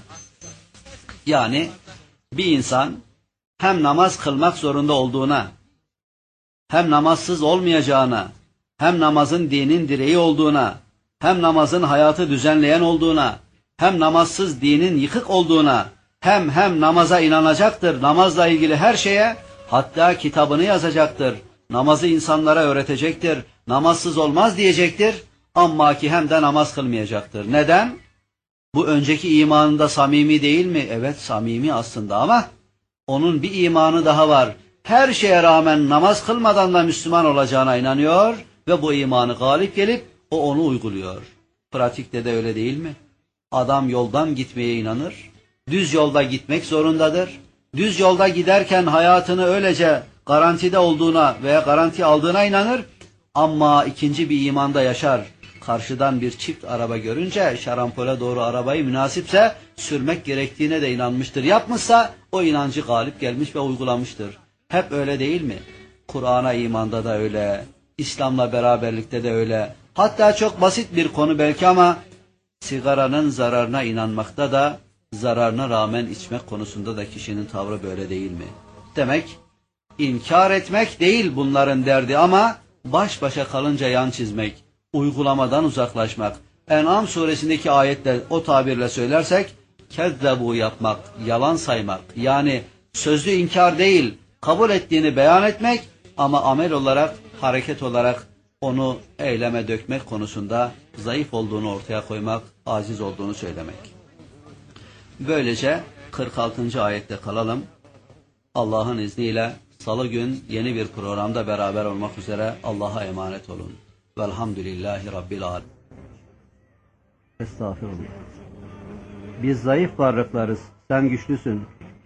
Yani bir insan hem namaz kılmak zorunda olduğuna, hem namazsız olmayacağına, hem namazın dinin direği olduğuna, hem namazın hayatı düzenleyen olduğuna, hem namazsız dinin yıkık olduğuna, hem namaza inanacaktır, namazla ilgili her şeye, hatta kitabını yazacaktır. Namazı insanlara öğretecektir. Namazsız olmaz diyecektir. Amma ki hem de namaz kılmayacaktır. Neden? Bu önceki imanında samimi değil mi? Evet samimi aslında ama onun bir imanı daha var. Her şeye rağmen namaz kılmadan da Müslüman olacağına inanıyor ve bu imanı galip gelip o onu uyguluyor. Pratikte de öyle değil mi? Adam yoldan gitmeye inanır. Düz yolda gitmek zorundadır. Düz yolda giderken hayatını öylece garantide olduğuna veya garanti aldığına inanır ama ikinci bir imanda yaşar. Karşıdan bir çift araba görünce şarampole doğru arabayı münasipse sürmek gerektiğine de inanmıştır. Yapmışsa o inancı galip gelmiş ve uygulamıştır. Hep öyle değil mi? Kur'an'a imanda da öyle, İslam'la beraberlikte de öyle. Hatta çok basit bir konu belki ama sigaranın zararına inanmakta da zararına rağmen içmek konusunda da kişinin tavrı böyle değil mi? Demek İnkar etmek değil bunların derdi ama baş başa kalınca yan çizmek, uygulamadan uzaklaşmak. En'am suresindeki ayetle o tabirle söylersek, kezzebu yapmak, yalan saymak. Yani sözlü inkar değil, kabul ettiğini beyan etmek ama amel olarak, hareket olarak onu eyleme dökmek konusunda zayıf olduğunu ortaya koymak, aciz olduğunu söylemek. Böylece 46. ayette kalalım. Allah'ın izniyle Salı gün yeni bir programda beraber olmak üzere Allah'a emanet olun. Velhamdülillahi Rabbil alemin. Estağfirullah. Biz zayıf varlıklarız, sen güçlüsün.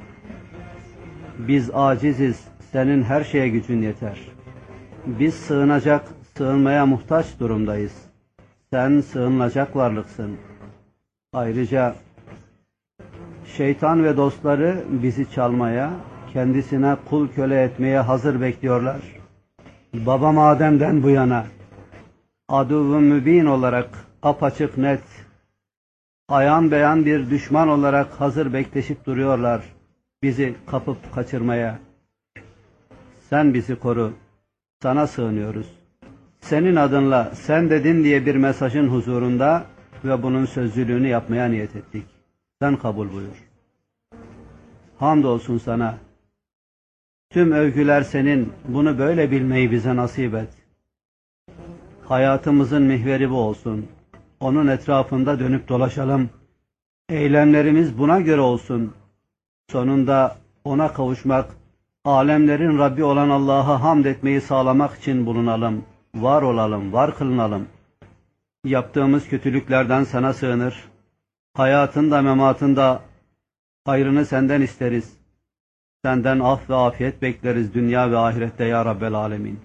Biz aciziz, senin her şeye gücün yeter. Biz sığınmaya muhtaç durumdayız. Sen sığınılacak varlıksın. Ayrıca şeytan ve dostları bizi çalmaya, kendisine kul köle etmeye hazır bekliyorlar. Babam Adem'den bu yana aduvun mübin olarak apaçık net, ayan beyan bir düşman olarak hazır bekleşip duruyorlar bizi kapıp kaçırmaya. Sen bizi koru, sana sığınıyoruz. Senin adınla sen dedin diye bir mesajın huzurunda ve bunun sözcülüğünü yapmaya niyet ettik. Sen kabul buyur. Hamdolsun sana. Tüm övgüler senin, bunu böyle bilmeyi bize nasip et. Hayatımızın mihveri bu olsun. Onun etrafında dönüp dolaşalım. Eylemlerimiz buna göre olsun. Sonunda ona kavuşmak, alemlerin Rabbi olan Allah'a hamd etmeyi sağlamak için bulunalım. Var olalım, var kılınalım. Yaptığımız kötülüklerden sana sığınır. Hayatında mematında hayrını senden isteriz. Senden af ve afiyet bekleriz dünya ve ahirette ya Rabbel Alemin.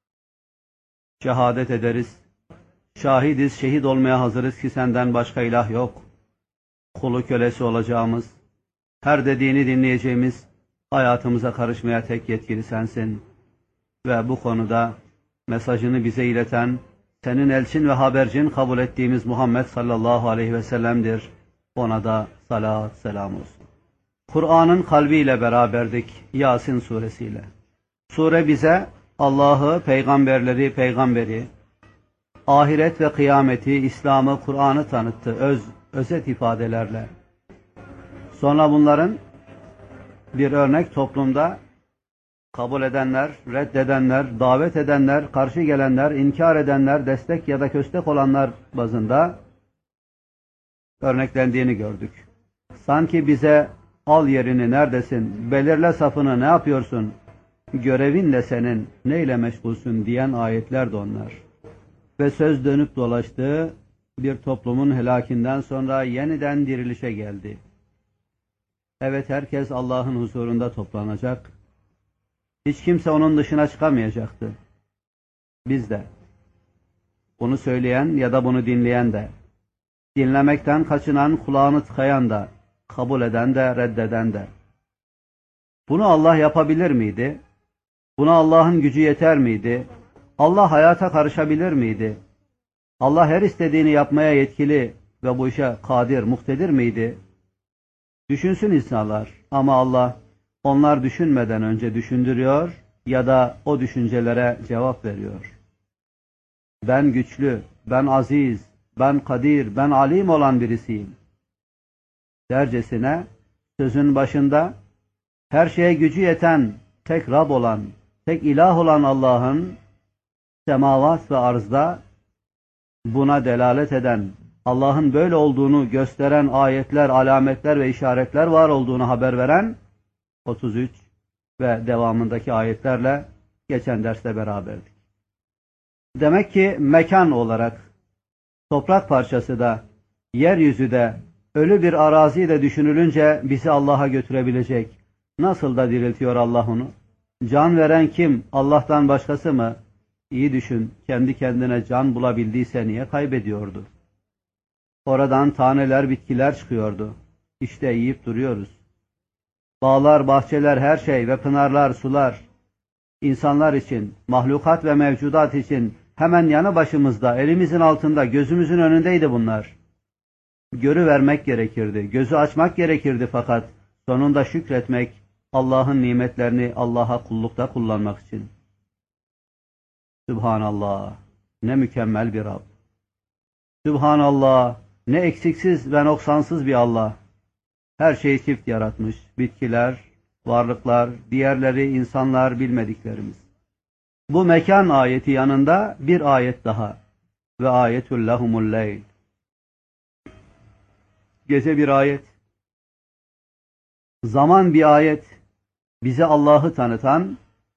Şehadet ederiz. Şahidiz, şehit olmaya hazırız ki senden başka ilah yok. Kulu kölesi olacağımız, her dediğini dinleyeceğimiz, hayatımıza karışmaya tek yetkili sensin. Ve bu konuda mesajını bize ileten, senin elçin ve habercin kabul ettiğimiz Muhammed sallallahu aleyhi ve sellem'dir. Ona da salat selam olsun. Kur'an'ın kalbiyle beraberdik Yasin suresiyle. Sure bize Allah'ı, peygamberleri, peygamberi, ahiret ve kıyameti, İslam'ı, Kur'an'ı tanıttı özet ifadelerle. Sonra bunların bir örnek toplumda kabul edenler, reddedenler, davet edenler, karşı gelenler, inkar edenler, destek ya da köstek olanlar bazında örneklendiğini gördük. Sanki bize al yerini, neredesin, belirle safını, ne yapıyorsun, görevin de senin, neyle meşgulsün diyen ayetler de onlar. Ve söz dönüp dolaştı, bir toplumun helakinden sonra yeniden dirilişe geldi. Evet, herkes Allah'ın huzurunda toplanacak. Hiç kimse onun dışına çıkamayacaktı. Biz de. Bunu söyleyen ya da bunu dinleyen de. Dinlemekten kaçınan, kulağını tıkayan da. Kabul eden de, reddeden de. Bunu Allah yapabilir miydi? Buna Allah'ın gücü yeter miydi? Allah hayata karışabilir miydi? Allah her istediğini yapmaya yetkili ve bu işe kadir, muktedir miydi? Düşünsün insanlar ama Allah onlar düşünmeden önce düşündürüyor ya da o düşüncelere cevap veriyor. Ben güçlü, ben aziz, ben kadir, ben alim olan birisiyim dercesine sözün başında her şeye gücü yeten, tek Rab olan, tek ilah olan Allah'ın semavat ve arzda buna delalet eden, Allah'ın böyle olduğunu gösteren ayetler, alametler ve işaretler var olduğunu haber veren 33 ve devamındaki ayetlerle geçen derste beraberdik. Demek ki mekan olarak toprak parçası da, yeryüzü de, ölü bir arazi de düşünülünce bizi Allah'a götürebilecek. Nasıl da diriltiyor Allah onu? Can veren kim? Allah'tan başkası mı? İyi düşün, kendi kendine can bulabildiyse niye kaybediyordu? Oradan taneler, bitkiler çıkıyordu. İşte yiyip duruyoruz. Bağlar, bahçeler, her şey ve pınarlar, sular, insanlar için, mahlukat ve mevcudat için hemen yanı başımızda, elimizin altında, gözümüzün önündeydi bunlar. Görüvermek gerekirdi, gözü açmak gerekirdi fakat sonunda şükretmek, Allah'ın nimetlerini Allah'a kullukta kullanmak için. Sübhanallah, ne mükemmel bir Rab. Sübhanallah, ne eksiksiz ve noksansız bir Allah. Her şeyi çift yaratmış, bitkiler, varlıklar, diğerleri insanlar, bilmediklerimiz. Bu mekan ayeti yanında bir ayet daha. Ve ayetül lehumul leyl. Gece bir ayet. Zaman bir ayet. Bize Allah'ı tanıtan,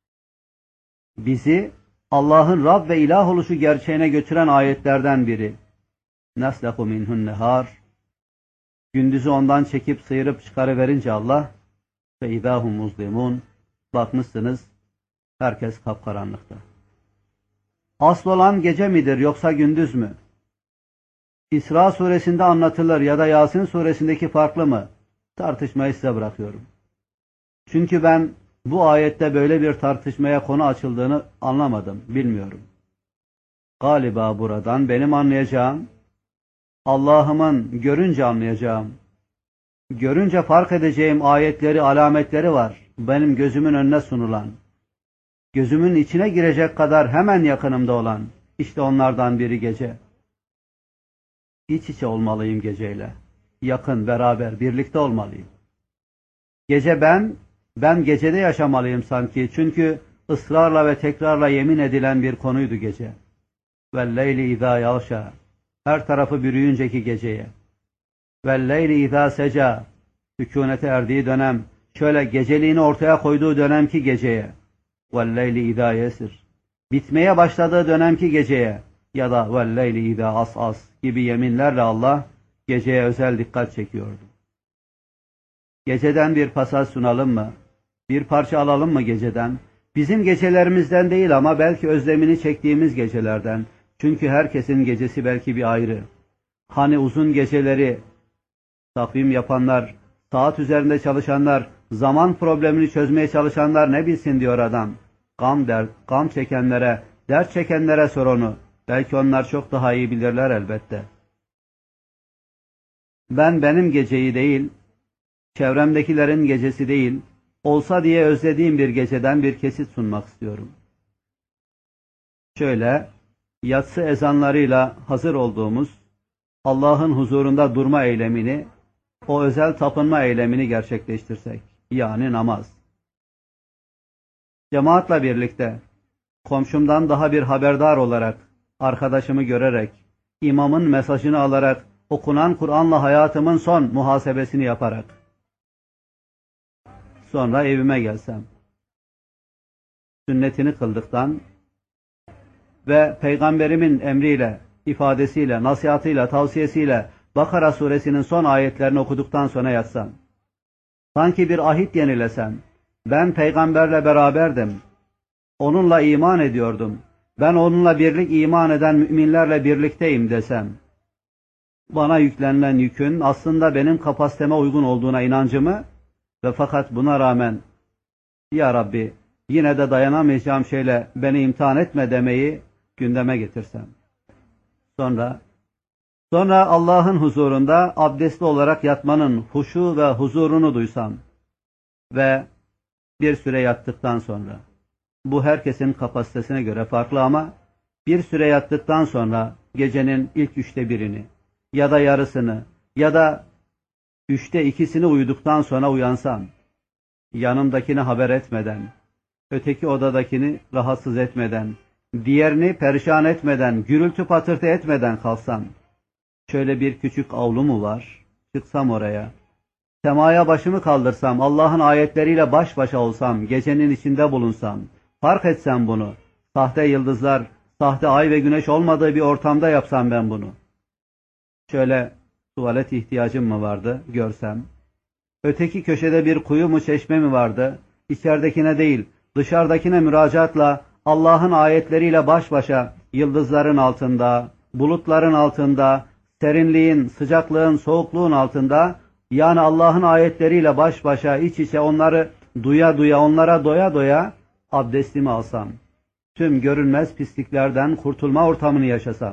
bizi Allah'ın Rab ve ilah oluşu gerçeğine götüren ayetlerden biri. Naslehu minhun nehar. Gündüzü ondan çekip sıyırıp çıkarıverince Allah ve idahum muzlimun. Bakmışsınız herkes kapkaranlıkta. Asıl olan gece midir yoksa gündüz mü? İsra suresinde anlatılır ya da Yasin suresindeki farklı mı? Tartışmayı size bırakıyorum. Çünkü ben bu ayette böyle bir tartışmaya konu açıldığını anlamadım, bilmiyorum. Galiba buradan benim anlayacağım, Allah'ımın görünce anlayacağım, görünce fark edeceğim ayetleri, alametleri var. Benim gözümün önüne sunulan, gözümün içine girecek kadar hemen yakınımda olan, işte onlardan biri gece. İç içe olmalıyım geceyle. Yakın, beraber, birlikte olmalıyım. Gece ben gecede yaşamalıyım sanki. Çünkü ısrarla ve tekrarla yemin edilen bir konuydu gece. Velleyli izâ yağşâ. Her tarafı bürüyünceki geceye. Velleyli izâ secâ. Sükûnete erdiği dönem, şöyle geceliğini ortaya koyduğu dönemki geceye. Velleyli izâ yesir. Bitmeye başladığı dönemki geceye. ya da velleyli izâ as'as gibi yeminlerle Allah geceye özel dikkat çekiyordu. Geceden bir pasaj sunalım mı? Bir parça alalım mı geceden? Bizim gecelerimizden değil ama belki özlemini çektiğimiz gecelerden. Çünkü herkesin gecesi belki bir ayrı. Hani uzun geceleri takvim yapanlar, saat üzerinde çalışanlar, zaman problemini çözmeye çalışanlar ne bilsin diyor adam. Gam çekenlere, dert çekenlere sor onu. Belki onlar çok daha iyi bilirler elbette. Benim geceyi değil, çevremdekilerin gecesi değil, olsa diye özlediğim bir geceden bir kesit sunmak istiyorum. Şöyle, yatsı ezanlarıyla hazır olduğumuz Allah'ın huzurunda durma eylemini, o özel tapınma eylemini gerçekleştirsek, yani namaz. Cemaatle birlikte, komşumdan daha bir haberdar olarak, arkadaşımı görerek, imamın mesajını alarak, okunan Kur'an'la hayatımın son muhasebesini yaparak, sonra evime gelsem, sünnetini kıldıktan ve Peygamberimin emriyle, ifadesiyle, nasihatıyla, tavsiyesiyle Bakara suresinin son ayetlerini okuduktan sonra yatsam, sanki bir ahit yenilesem, ben peygamberle beraberdim, onunla iman ediyordum, ben onunla birlik iman eden müminlerle birlikteyim desem, bana yüklenilen yükün aslında benim kapasiteme uygun olduğuna inancımı ve fakat buna rağmen ya Rabbi yine de dayanamayacağım şeyle beni imtihan etme demeyi gündeme getirsem. Sonra Allah'ın huzurunda abdestli olarak yatmanın huşu ve huzurunu duysam ve bir süre yattıktan sonra, bu herkesin kapasitesine göre farklı ama bir süre yattıktan sonra gecenin ilk 1/3'ünü ya da yarısını ya da 2/3'ünü uyuduktan sonra uyansam, yanımdakini haber etmeden, öteki odadakini rahatsız etmeden, diğerini perişan etmeden, gürültü patırtı etmeden kalksam, şöyle bir küçük avlu mu var, çıksam oraya, semaya başımı kaldırsam, Allah'ın ayetleriyle baş başa olsam, gecenin içinde bulunsam, fark etsem bunu, sahte yıldızlar, sahte ay ve güneş olmadığı bir ortamda yapsam ben bunu. Şöyle tuvalet ihtiyacım mı vardı, görsem, öteki köşede bir kuyu mu çeşme mi vardı, içeridekine değil, dışarıdakine müracaatla, Allah'ın ayetleriyle baş başa, yıldızların altında, bulutların altında, serinliğin, sıcaklığın, soğukluğun altında, yani Allah'ın ayetleriyle baş başa, iç içe onları duya duya, onlara doya doya abdestimi alsam, tüm görünmez pisliklerden kurtulma ortamını yaşasam.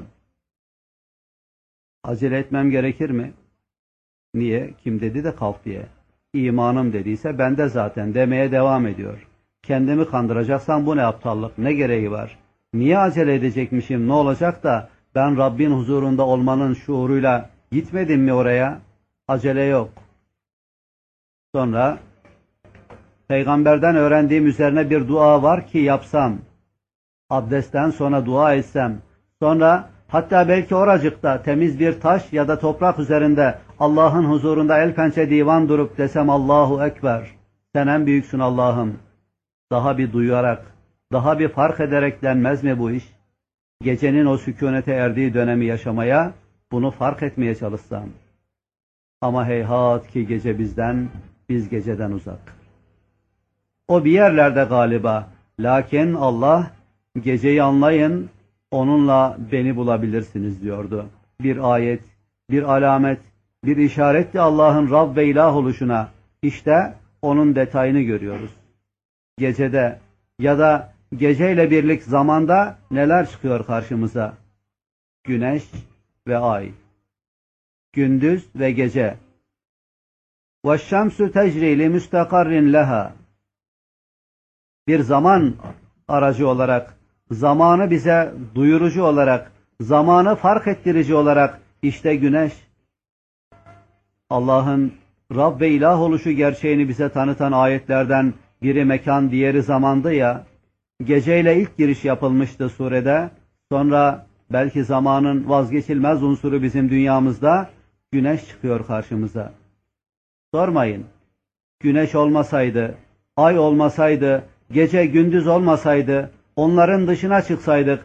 Acele etmem gerekir mi? Niye? Kim dedi de kalk diye. İmanım dediyse bende zaten demeye devam ediyor. Kendimi kandıracaksam bu ne aptallık, ne gereği var? Niye acele edecekmişim, ne olacak da ben Rabbin huzurunda olmanın şuuruyla gitmedim mi oraya? Acele yok. Sonra peygamberden öğrendiğim üzerine bir dua var ki yapsam, abdestten sonra dua etsem, sonra hatta belki oracıkta temiz bir taş ya da toprak üzerinde Allah'ın huzurunda el pençe divan durup desem Allahu Ekber, sen en büyüksün Allah'ım. Daha bir duyarak, daha bir fark ederek denmez mi bu iş? Gecenin o sükunete erdiği dönemi yaşamaya, bunu fark etmeye çalışsam. Ama heyhat ki gece bizden, biz geceden uzak. O bir yerlerde galiba. Lakin Allah, geceyi anlayın, onunla beni bulabilirsiniz diyordu. Bir ayet, bir alamet, bir işaretti Allah'ın Rab ve ilah oluşuna. İşte onun detayını görüyoruz. Gecede ya da geceyle birlik zamanda neler çıkıyor karşımıza? Güneş ve ay. Gündüz ve gece. وَالشَّمْسُ تَجْرِي لِمُسْتَقَرٍ لَهَا. Bir zaman aracı olarak, zamanı bize duyurucu olarak, zamanı fark ettirici olarak işte güneş. Allah'ın Rab ve ilah oluşu gerçeğini bize tanıtan ayetlerden biri mekan, diğeri zamandı ya. Geceyle ilk giriş yapılmıştı surede. Sonra belki zamanın vazgeçilmez unsuru bizim dünyamızda güneş çıkıyor karşımıza. Sormayın. Güneş olmasaydı, ay olmasaydı, gece gündüz olmasaydı, onların dışına çıksaydık,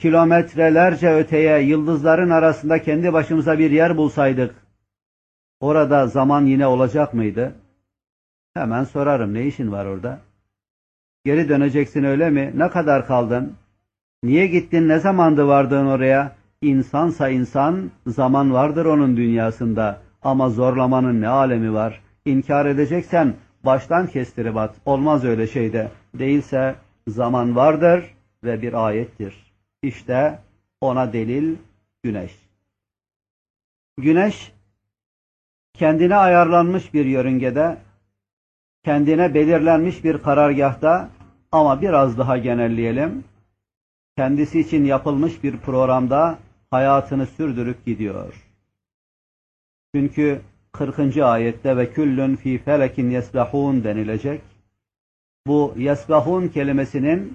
kilometrelerce öteye, yıldızların arasında kendi başımıza bir yer bulsaydık, orada zaman yine olacak mıydı? Hemen sorarım, ne işin var orada? Geri döneceksin öyle mi? Ne kadar kaldın? Niye gittin? Ne zamandı vardın oraya? İnsansa insan, zaman vardır onun dünyasında. Ama zorlamanın ne alemi var? İnkar edeceksen baştan kestirip at. Olmaz öyle şeyde. Değilse zaman vardır ve bir ayettir. İşte ona delil güneş. Güneş kendine ayarlanmış bir yörüngede, kendine belirlenmiş bir karargahta, ama biraz daha genelleyelim, kendisi için yapılmış bir programda hayatını sürdürüp gidiyor. Çünkü 40. ayette ve küllün fî felekin yesbahûn denilecek. Bu yesbahûn kelimesinin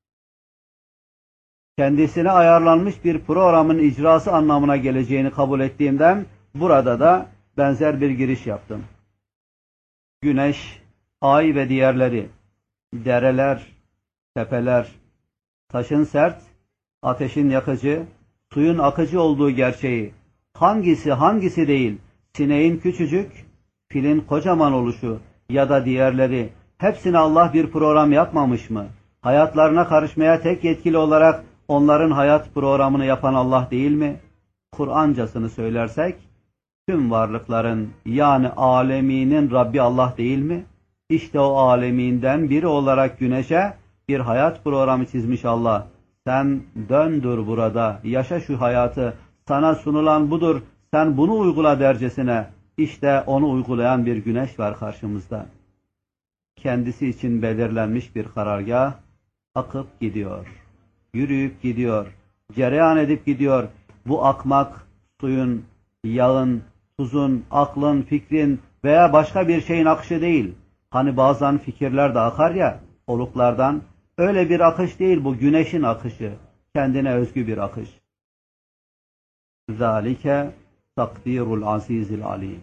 kendisine ayarlanmış bir programın icrası anlamına geleceğini kabul ettiğimden burada da benzer bir giriş yaptım. Güneş, ay ve diğerleri, dereler, tepeler, taşın sert, ateşin yakıcı, suyun akıcı olduğu gerçeği, hangisi değil, sineğin küçücük, filin kocaman oluşu ya da diğerleri, hepsine Allah bir program yapmamış mı? Hayatlarına karışmaya tek yetkili olarak onların hayat programını yapan Allah değil mi? Kur'ancasını söylersek, tüm varlıkların yani aleminin Rabbi Allah değil mi? İşte o aleminden biri olarak güneşe bir hayat programı çizmiş Allah. Sen döndür burada, yaşa şu hayatı, sana sunulan budur, sen bunu uygula dercesine. İşte onu uygulayan bir güneş var karşımızda. Kendisi için belirlenmiş bir karargah, akıp gidiyor, yürüyüp gidiyor, cereyan edip gidiyor. Bu akmak, suyun, yağın, tuzun, aklın, fikrin veya başka bir şeyin akışı değil. Hani bazen fikirler de akar ya, oluklardan. Öyle bir akış değil bu, güneşin akışı. Kendine özgü bir akış. Zalike takdirul azizil alim.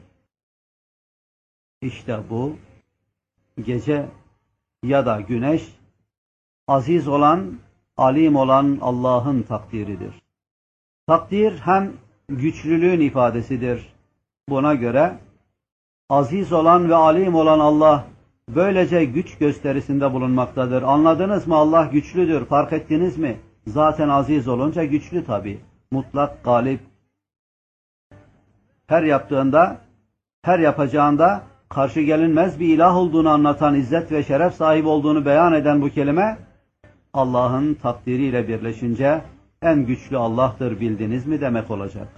İşte bu gece ya da güneş aziz olan, alim olan Allah'ın takdiridir. Takdir hem güçlülüğün ifadesidir. Buna göre aziz olan ve alim olan Allah böylece güç gösterisinde bulunmaktadır. Anladınız mı? Allah güçlüdür. Fark ettiniz mi? Zaten aziz olunca güçlü tabii. Mutlak galip. Her yaptığında, her yapacağında karşı gelinmez bir ilah olduğunu anlatan, izzet ve şeref sahibi olduğunu beyan eden bu kelime, Allah'ın takdiriyle birleşince en güçlü Allah'tır bildiniz mi demek olacak.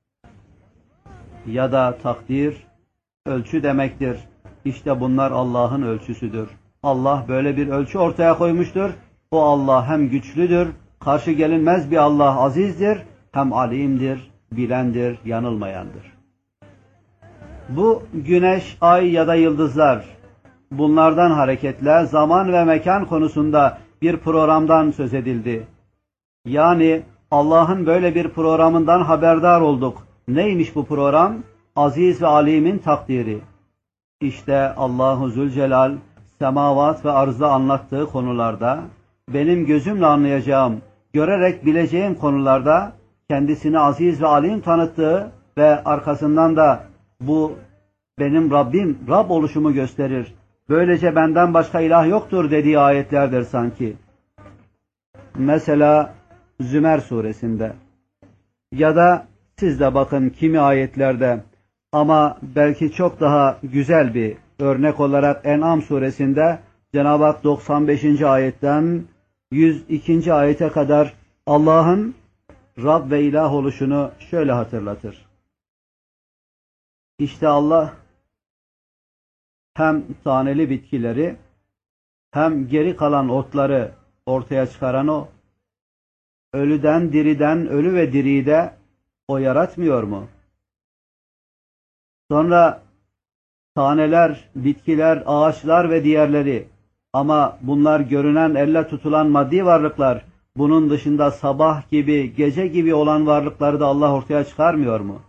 Ya da takdir, ölçü demektir. İşte bunlar Allah'ın ölçüsüdür. Allah böyle bir ölçü ortaya koymuştur. O Allah hem güçlüdür, karşı gelinmez bir Allah, azizdir, hem alimdir, bilendir, yanılmayandır. Bu güneş, ay ya da yıldızlar, bunlardan hareketle zaman ve mekan konusunda bir programdan söz edildi. Yani Allah'ın böyle bir programından haberdar olduk. Neymiş bu program? Aziz ve alimin takdiri. İşte Allahu Zülcelal semavat ve arzda anlattığı konularda, benim gözümle anlayacağım, görerek bileceğim konularda kendisini aziz ve alim tanıttığı ve arkasından da bu benim Rabbim, Rab oluşumu gösterir. Böylece benden başka ilah yoktur dediği ayetlerdir sanki. Mesela Zümer suresinde ya da siz de bakın kimi ayetlerde, ama belki çok daha güzel bir örnek olarak En'am suresinde Cenab-ı Hak 95. ayetten 102. ayete kadar Allah'ın Rab ve ilah oluşunu şöyle hatırlatır. İşte Allah hem taneli bitkileri hem geri kalan otları ortaya çıkaran o. Ölüden diriden, ölü ve diriyi de o yaratmıyor mu? Sonra taneler, bitkiler, ağaçlar ve diğerleri. Ama bunlar görünen, elle tutulan maddi varlıklar. Bunun dışında sabah gibi, gece gibi olan varlıkları da Allah ortaya çıkarmıyor mu?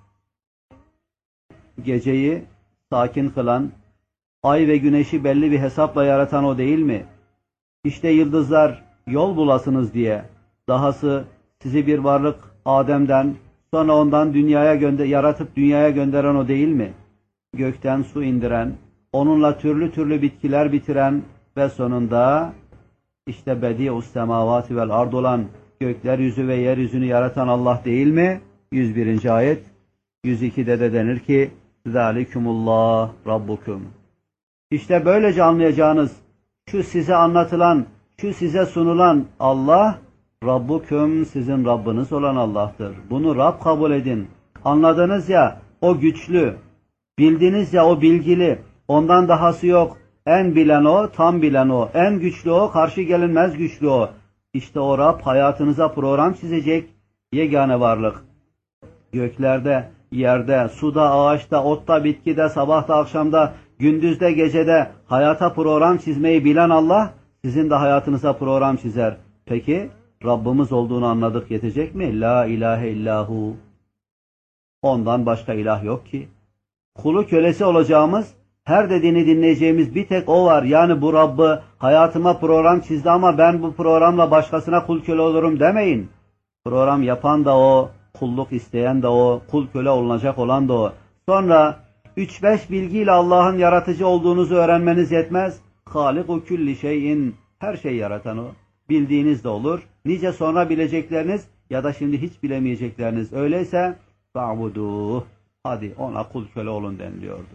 Geceyi sakin kılan, ay ve güneşi belli bir hesapla yaratan o değil mi? İşte yıldızlar yol bulasınız diye, dahası Sizi bir varlık Adem'den, sonra ondan yaratıp dünyaya gönderen o değil mi? Gökten su indiren, onunla türlü türlü bitkiler bitiren ve sonunda işte bedi'us semavati vel ard olan gökler yüzü ve yeryüzünü yaratan Allah değil mi? 101. ayet. 102'de de denir ki zalikumullah rabbukum. İşte böylece anlayacağınız şu size anlatılan, şu size sunulan Allah Rabbukum, sizin Rabbiniz olan Allah'tır. Bunu Rab kabul edin. Anladınız ya o güçlü, bildiniz ya o bilgili, ondan dahası yok. En bilen o, tam bilen o, en güçlü o, karşı gelinmez güçlü o. İşte o Rab hayatınıza program çizecek yegane varlık. Göklerde, yerde, suda, ağaçta, otta, bitkide, sabahta, akşamda, gündüzde, gecede hayata program çizmeyi bilen Allah sizin de hayatınıza program çizer. Peki Rabbimiz olduğunu anladık, yetecek mi? La ilahe illahu. Ondan başka ilah yok ki. Kulu kölesi olacağımız, her dediğini dinleyeceğimiz bir tek o var. Yani bu Rabb'ı hayatıma program çizdi ama ben bu programla başkasına kul köle olurum demeyin. Program yapan da o, kulluk isteyen de o, kul köle olunacak olan da o. Sonra 3-5 bilgiyle Allah'ın yaratıcı olduğunuzu öğrenmeniz yetmez. Hâlik-u külli şeyin, her şeyi yaratan o. Bildiğiniz de olur. Nice sonra bilecekleriniz ya da şimdi hiç bilemeyecekleriniz. Öyleyse fa'buduh. Hadi ona kul köle olun deniliyordu.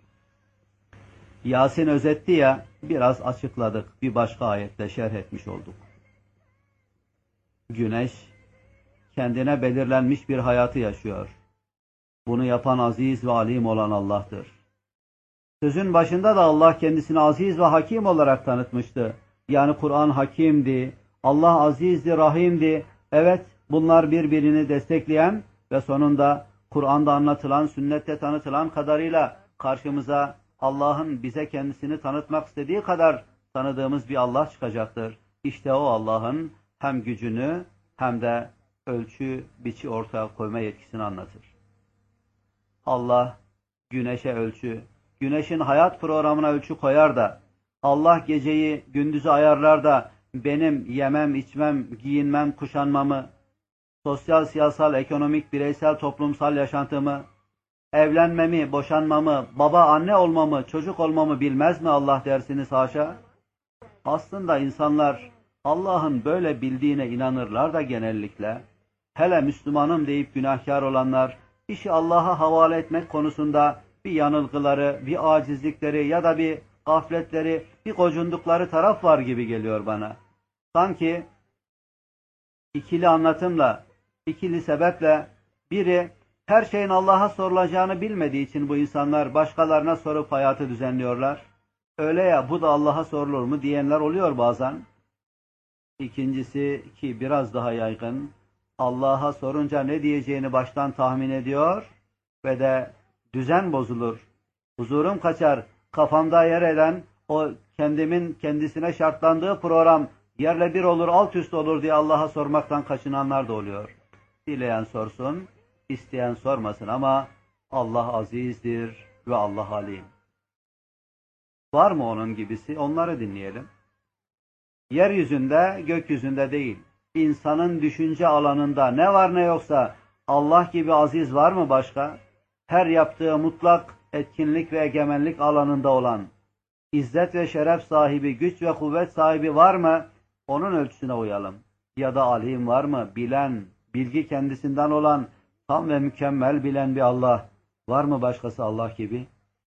Yasin özetti ya, biraz açıkladık. Bir başka ayette şerh etmiş olduk. Güneş kendine belirlenmiş bir hayatı yaşıyor. Bunu yapan aziz ve alim olan Allah'tır. Sözün başında da Allah kendisini aziz ve hakim olarak tanıtmıştı. Yani Kur'an hakimdi, Allah azizdi, rahimdi. Evet, bunlar birbirini destekleyen ve sonunda Kur'an'da anlatılan, sünnette tanıtılan kadarıyla karşımıza Allah'ın bize kendisini tanıtmak istediği kadar tanıdığımız bir Allah çıkacaktır. İşte o Allah'ın hem gücünü hem de ölçü, biçi ortaya koyma yetkisini anlatır. Allah güneşe ölçü, güneşin hayat programına ölçü koyar da, Allah geceyi gündüzü ayarlar da benim yemem, içmem, giyinmem, kuşanmamı, sosyal, siyasal, ekonomik, bireysel, toplumsal yaşantımı, evlenmemi, boşanmamı, baba, anne olmamı, çocuk olmamı bilmez mi Allah dersiniz haşa? Aslında insanlar Allah'ın böyle bildiğine inanırlar da genellikle. Hele Müslümanım deyip günahkar olanlar, işi Allah'a havale etmek konusunda bir yanılgıları, bir acizlikleri ya da bir gafletleri, bir gocundukları taraf var gibi geliyor bana. Sanki ikili anlatımla, ikili sebeple biri her şeyin Allah'a sorulacağını bilmediği için bu insanlar başkalarına sorup hayatı düzenliyorlar. Öyle ya bu da Allah'a sorulur mu diyenler oluyor bazen. İkincisi ki biraz daha yaygın, Allah'a sorunca ne diyeceğini baştan tahmin ediyor ve de düzen bozulur. Huzurum kaçar, kafamda yer eden o kendimin kendisine şartlandığı program yerle bir olur, alt üst olur diye Allah'a sormaktan kaçınanlar da oluyor. Dileyen sorsun, isteyen sormasın ama Allah azizdir ve Allah alim. Var mı onun gibisi? Onları dinleyelim. Yeryüzünde, gökyüzünde değil, insanın düşünce alanında ne var ne yoksa Allah gibi aziz var mı başka? Her yaptığı mutlak etkinlik ve egemenlik alanında olan, izzet ve şeref sahibi, güç ve kuvvet sahibi var mı? Onun ölçüsüne uyalım. Ya da alim var mı? Bilen, bilgi kendisinden olan, tam ve mükemmel bilen bir Allah var mı başkası Allah gibi?